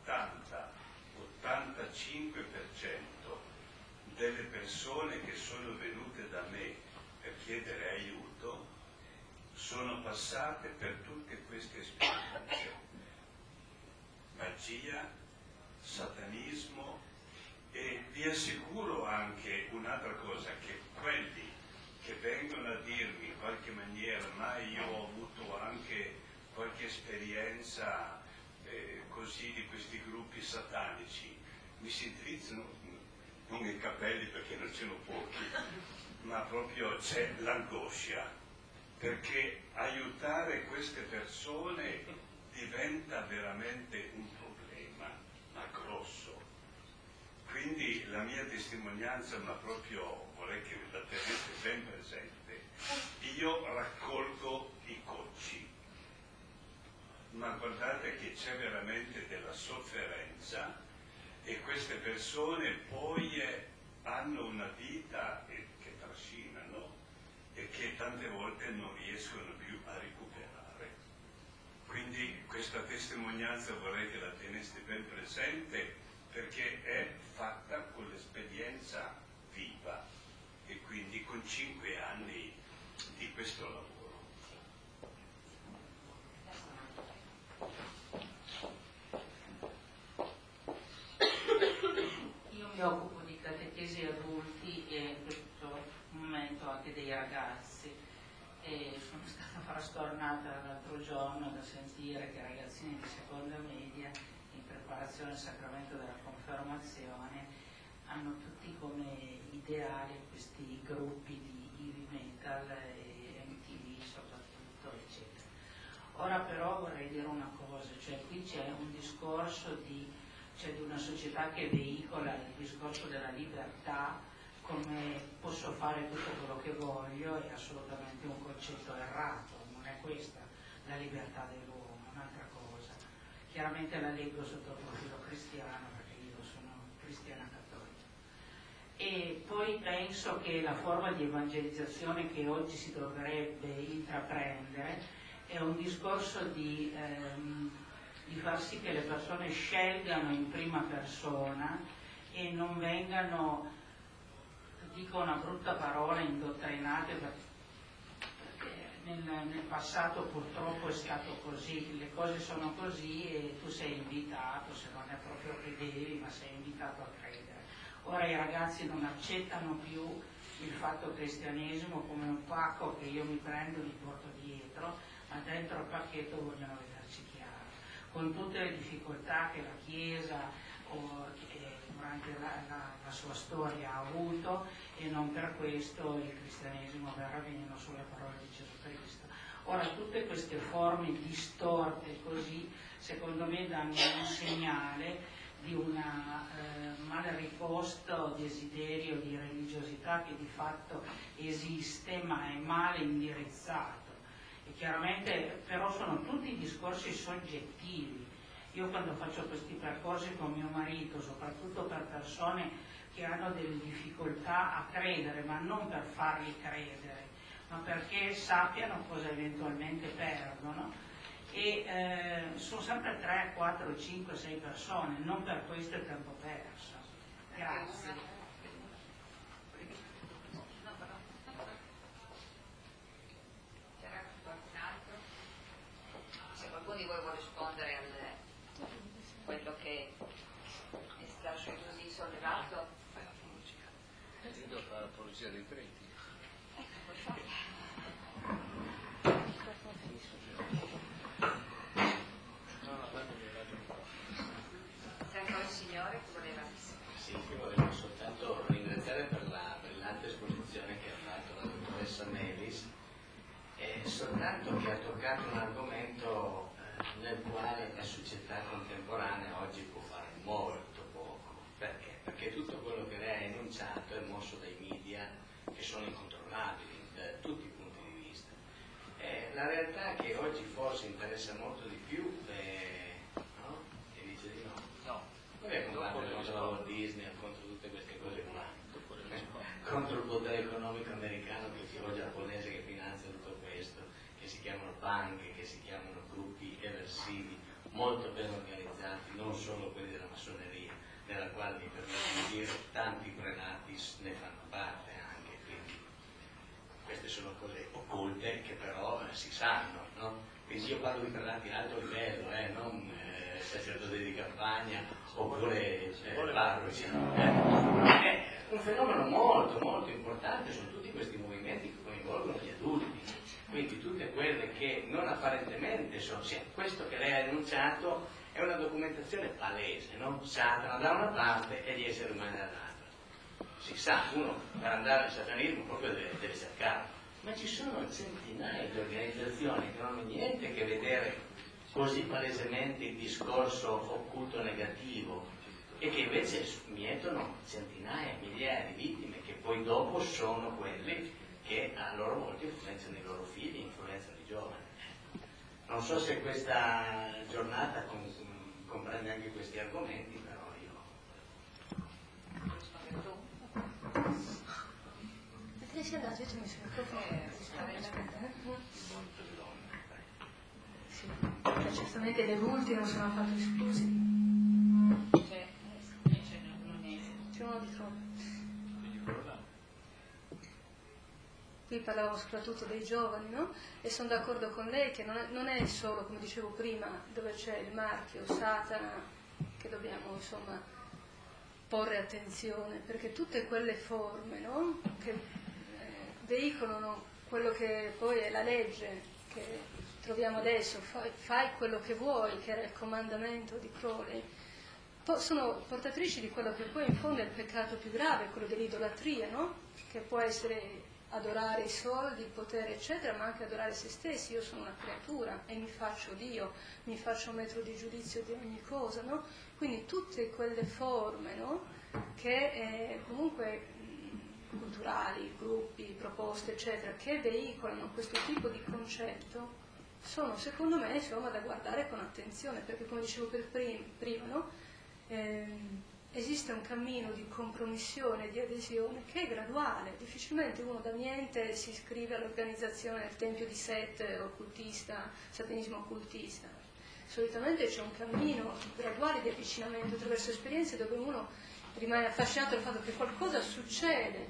l'80-85% delle persone che sono venute da me per chiedere aiuto sono passate per tutte queste esperienze. Magia, satanismo, e vi assicuro anche un'altra cosa, che quelli che vengono a dirmi in qualche maniera ma io ho avuto anche qualche esperienza così di questi gruppi satanici, mi si drizzano non i capelli perché non ce ne ho pochi, ma proprio c'è l'angoscia, perché aiutare queste persone diventa veramente un problema, ma grosso. Quindi la mia testimonianza, ma proprio vorrei che la tenete ben presente, io raccolgo i cocci, ma guardate che c'è veramente della sofferenza e queste persone poi hanno una vita che trascinano e che tante volte non riescono più a recuperare. Quindi questa testimonianza vorrei che la teneste ben presente, perché è fatta con l'esperienza viva e quindi con 5 anni di questo lavoro. Io mi occupo di catechesi adulti e in questo momento anche dei ragazzi, e sono stata frastornata l'altro giorno da sentire che i ragazzini di seconda media in preparazione al sacramento della confermazione hanno tutti come ideali questi gruppi di heavy metal e MTV soprattutto, eccetera. Ora però vorrei dire una cosa, cioè qui c'è un discorso di una società che veicola il discorso della libertà come posso fare tutto quello che voglio, è assolutamente un concetto errato, non è questa la libertà dell'uomo, è un'altra cosa. Chiaramente la leggo sotto il profilo cristiano, perché io sono cristiana cattolica. E poi penso che la forma di evangelizzazione che oggi si dovrebbe intraprendere è un discorso di far sì che le persone scelgano in prima persona e non vengano, dico una brutta parola, indottrinate, perché nel passato purtroppo è stato così, le cose sono così e tu sei invitato, se non è proprio che devi, ma sei invitato a credere. Ora i ragazzi non accettano più il fatto cristianesimo come un pacco che io mi prendo e mi porto dietro, ma dentro il pacchetto vogliono vederci chiaro, con tutte le difficoltà che la Chiesa durante la sua storia ha avuto, e non per questo il cristianesimo verrà meno sulle parole di Gesù Cristo. Ora tutte queste forme distorte così secondo me danno un segnale di un mal riposto desiderio di religiosità che di fatto esiste ma è male indirizzato, e chiaramente però sono tutti discorsi soggettivi. Io quando faccio questi percorsi con mio marito, soprattutto per persone che hanno delle difficoltà a credere, ma non per farli credere, ma perché sappiano cosa eventualmente perdono, e sono sempre 3, 4, 5, 6 persone, non per questo è tempo perso. Grazie. C'era qualcun altro? Se qualcuno di voi vuole rispondere a quello che è stato così sollevato, Fai l'apologia. Io devo fare l'apologia dei preti. c'è ancora il Signore che voleva. Sì, io volevo soltanto ringraziare per la brillante esposizione che ha fatto la dottoressa Melis, e soltanto che ha toccato un argomento nel quale la società contemporanea oggi può fare molto poco. Perché? Perché tutto quello che lei ha enunciato è mosso dai media, che sono incontrollabili da tutti i punti di vista. La realtà è che oggi forse interessa molto di più, no? Che dice di no? No. Non è combattere contro la Walt Disney, contro tutte queste cose qua, contro il potere economico americano, che il figlio giapponese che finanzia tutto questo, che si chiamano banche, che si chiamano gruppi eversivi, molto ben organizzati, non solo quelli della massoneria, nella quale mi permetto di dire tanti prelati ne fanno parte anche, quindi queste sono cose occulte che però si sanno, no? Quindi io parlo di prelati di alto livello, non sacerdoti di campagna oppure parroci. È un fenomeno molto molto importante, sono tutti questi movimenti che coinvolgono gli adulti, quindi tutte quelle che non apparentemente sono, questo che lei ha enunciato è una documentazione palese, no? Satana da una parte e gli esseri umani dall'altra. Si sa, uno per andare al satanismo proprio deve cercarlo, ma ci sono centinaia di organizzazioni che non hanno niente a che vedere così palesemente il discorso occulto negativo e che invece mietono centinaia, migliaia di vittime che poi dopo sono quelli che a loro volta influenzano i loro figli, influenzano i giovani. Non so se questa giornata comprende anche questi argomenti, però io... Perché sei andato? Io ti ho messo il microfono. Sì, perché certamente gli adulti non sono affatto esclusi. C'è uno di troppo. Qui parlavamo soprattutto dei giovani, no? E sono d'accordo con lei che non è solo, come dicevo prima, dove c'è il marchio Satana che dobbiamo, insomma, porre attenzione, perché tutte quelle forme, no? Che veicolano quello che poi è la legge che troviamo adesso, fai quello che vuoi, che era il comandamento di Crowley, sono portatrici di quello che poi in fondo è il peccato più grave, quello dell'idolatria, no? Che può essere adorare i soldi, il potere, eccetera, ma anche adorare se stessi. Io sono una creatura e mi faccio Dio, mi faccio un metro di giudizio di ogni cosa, no? Quindi tutte quelle forme, no? Che comunque culturali, gruppi, proposte, eccetera, che veicolano questo tipo di concetto, sono secondo me, insomma, da guardare con attenzione, perché come dicevo prima, no? Esiste un cammino di compromissione, di adesione che è graduale. Difficilmente uno da niente si iscrive all'organizzazione del Tempio di Set occultista, satanismo occultista. Solitamente c'è un cammino graduale di avvicinamento attraverso esperienze dove uno rimane affascinato dal fatto che qualcosa succede.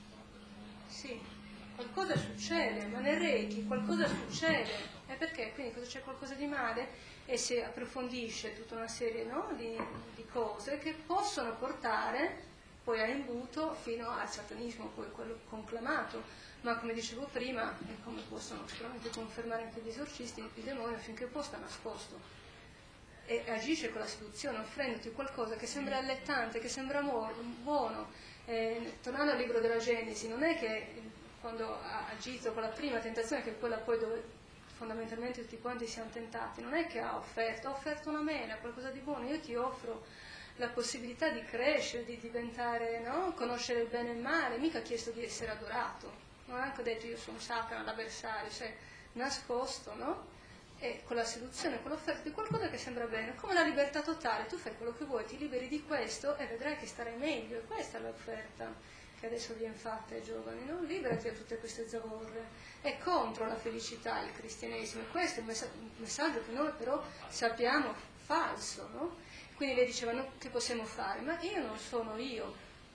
Sì, qualcosa succede, ma nel Reiki qualcosa succede. E perché? Quindi cosa c'è qualcosa di male? E si approfondisce tutta una serie, no, di cose che possono portare poi all'imbuto fino al satanismo, poi quello conclamato, ma come dicevo prima, e come possono sicuramente confermare anche gli esorcisti, il demonio finché può sta nascosto e agisce con la seduzione, offrendoti qualcosa che sembra allettante, che sembra buono. Tornando al libro della Genesi, non è che quando ha agito con la prima tentazione, che è quella poi dove fondamentalmente tutti quanti siamo tentati, non è che ha offerto una mela, qualcosa di buono, io ti offro la possibilità di crescere, di diventare, no? Conoscere il bene e il male, mica ha chiesto di essere adorato, non ha anche detto io sono Satana, l'avversario, cioè nascosto, no? E con la seduzione, con l'offerta di qualcosa che sembra bene, come la libertà totale, tu fai quello che vuoi, ti liberi di questo e vedrai che starai meglio, e questa è l'offerta che adesso viene fatta ai giovani, no? Liberati da tutte queste zavorre. È contro la felicità il cristianesimo, e questo è un messaggio che noi però sappiamo falso, no? Quindi lei diceva, no, che possiamo fare? Ma io non sono io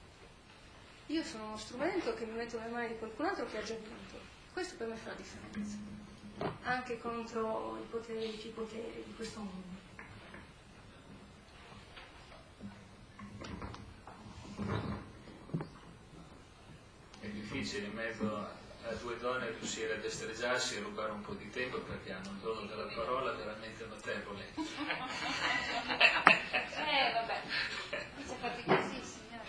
sono uno strumento che mi metto nelle mani di qualcun altro che ha già vinto. Questo per me fa la differenza, anche contro i poteri di questo mondo. È difficile in mezzo a due donne riuscire a destreggiarsi e rubare un po' di tempo, perché hanno un dono della parola veramente notevole. Vabbè, siete fatti così, signore.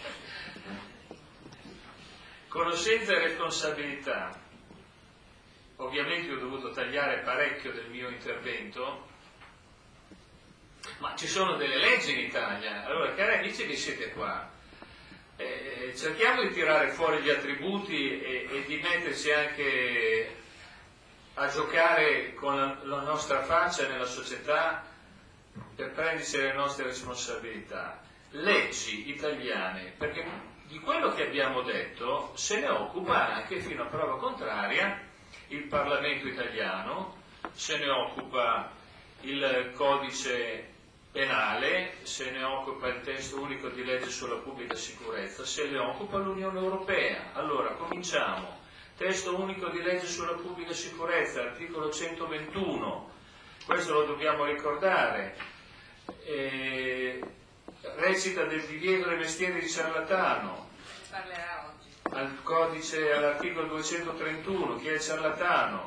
Conoscenza e responsabilità. Ovviamente ho dovuto tagliare parecchio del mio intervento, ma ci sono delle leggi in Italia. Allora, cari amici che siete qua, cerchiamo di tirare fuori gli attributi e di metterci anche a giocare con la nostra faccia nella società per prendersi le nostre responsabilità. Leggi italiane, perché di quello che abbiamo detto se ne occupa anche, fino a prova contraria, il Parlamento italiano, se ne occupa il codice penale, se ne occupa il testo unico di legge sulla pubblica sicurezza, se ne occupa l'Unione Europea. Allora, cominciamo. Testo unico di legge sulla pubblica sicurezza, articolo 121, questo lo dobbiamo ricordare. recita del divieto dei mestieri di ciarlatano, parlerà oggi. al codice, all'articolo 231, chi è il ciarlatano,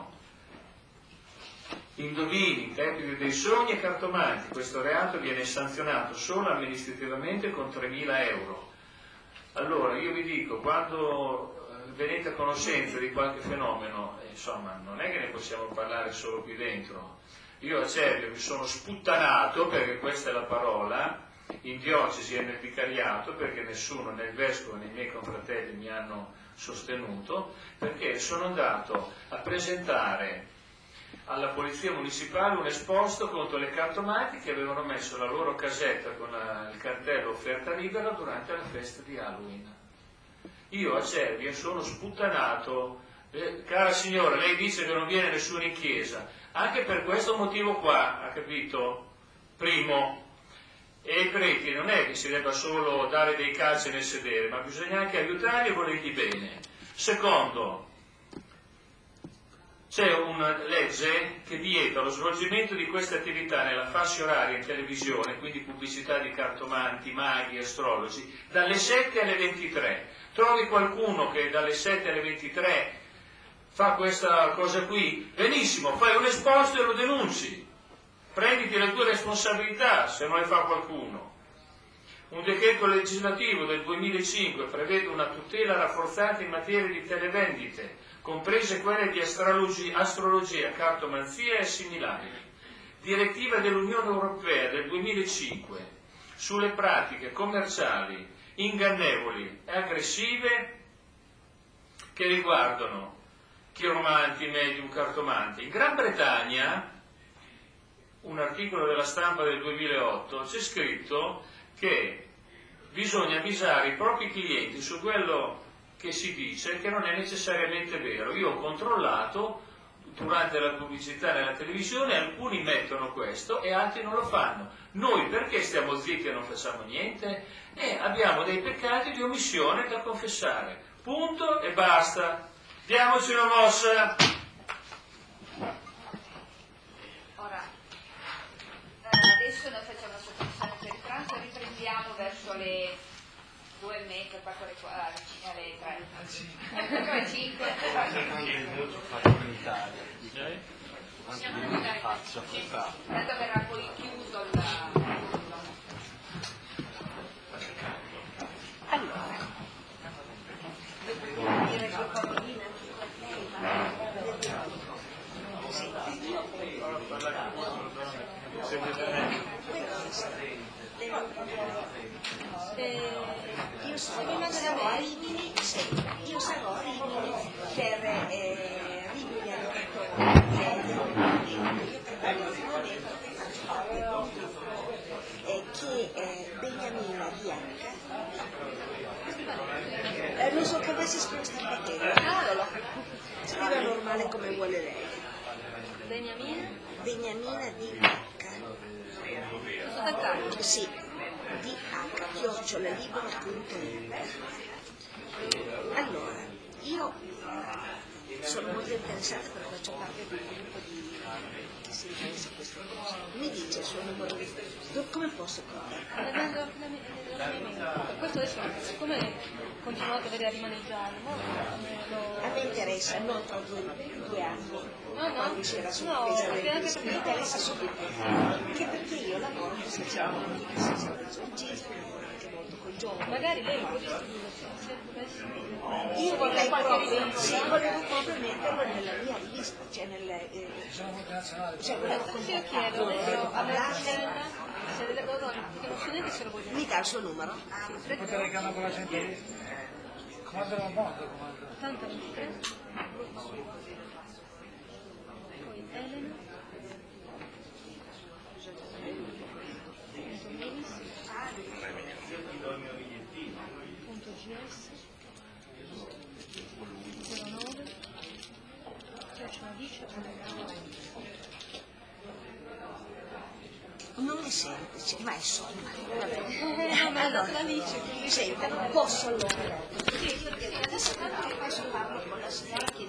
indovini, interpreti dei sogni e cartomanti. Questo reato viene sanzionato solo amministrativamente con 3.000 euro. Allora io vi dico, quando venite a conoscenza di qualche fenomeno, insomma, non è che ne possiamo parlare solo qui dentro. Io a Cervio mi sono sputtanato, perché questa è la parola, in diocesi e nel vicariato, perché nessuno, né il vescovo né i miei confratelli mi hanno sostenuto, perché sono andato a presentare alla polizia municipale un esposto contro le cartomanti che avevano messo la loro casetta con il cartello offerta libera durante la festa di Halloween. Io a Cervia sono sputtanato, cara signora, lei dice che non viene nessuno in chiesa, anche per questo motivo qua, ha capito? Primo, e ai preti non è che si debba solo dare dei calci nel sedere, ma bisogna anche aiutarli e volergli bene. Secondo, c'è una legge che vieta lo svolgimento di queste attività nella fascia oraria in televisione, quindi pubblicità di cartomanti, maghi, astrologi, dalle 7 alle 23. Trovi qualcuno che dalle 7 alle 23 fa questa cosa qui, benissimo, fai un esposto e lo denunci. Prenditi le tue responsabilità se non le fa qualcuno. Un decreto legislativo del 2005 prevede una tutela rafforzata in materia di televendite, comprese quelle di astrologia, cartomanzia e similari. Direttiva dell'Unione Europea del 2005 sulle pratiche commerciali ingannevoli e aggressive che riguardano chiromanti, medium, cartomanti. In Gran Bretagna, un articolo della Stampa del 2008, c'è scritto che bisogna avvisare i propri clienti su quello che si dice, che non è necessariamente vero. Io ho controllato durante la pubblicità nella televisione, alcuni mettono questo e altri non lo fanno. Noi perché stiamo zitti e non facciamo niente? Abbiamo dei peccati di omissione da confessare. Punto e basta. Diamoci una mossa. Ora, adesso noi facciamo una sospensione per il pranzo e riprendiamo verso le 2:30, 4 alle 3. Alle 5. Tanto verrà poi chiuso Allora, dire che Paolina io sarò a Rimini, io sarò a Rimini per Rimini hanno detto io preparo il momento che faccio che Beniamina Bianca non so come si sposta il battello, scrive normale come vuole lei. Beniamina di H. Sì, di H, @libero.it. Allora, io sono molto interessata perché faccio parte di un gruppo che si interessa a queste cose. Mi dice il suo numero di telefono, come posso contattare? Questo adesso, siccome continuate a vedere a rimaneggiare, a me interessa, non tra 2 anni. Quando si era sospesa mi interessa subito, anche perché io lavoro in questa città, anche molto con i giovani. magari lei può distribuirsi. Io vorrei proprio, volevo proprio metterlo nella mia lista, cioè volevo contattarlo, Se delle cose che non studenti se lo vogliono. mi dà il suo numero? Potrei chiamare con la gente comando la moto, 80-23 poi Elena .gs 09 Non è semplice, ma è somma. ma la dice. Senta, posso allora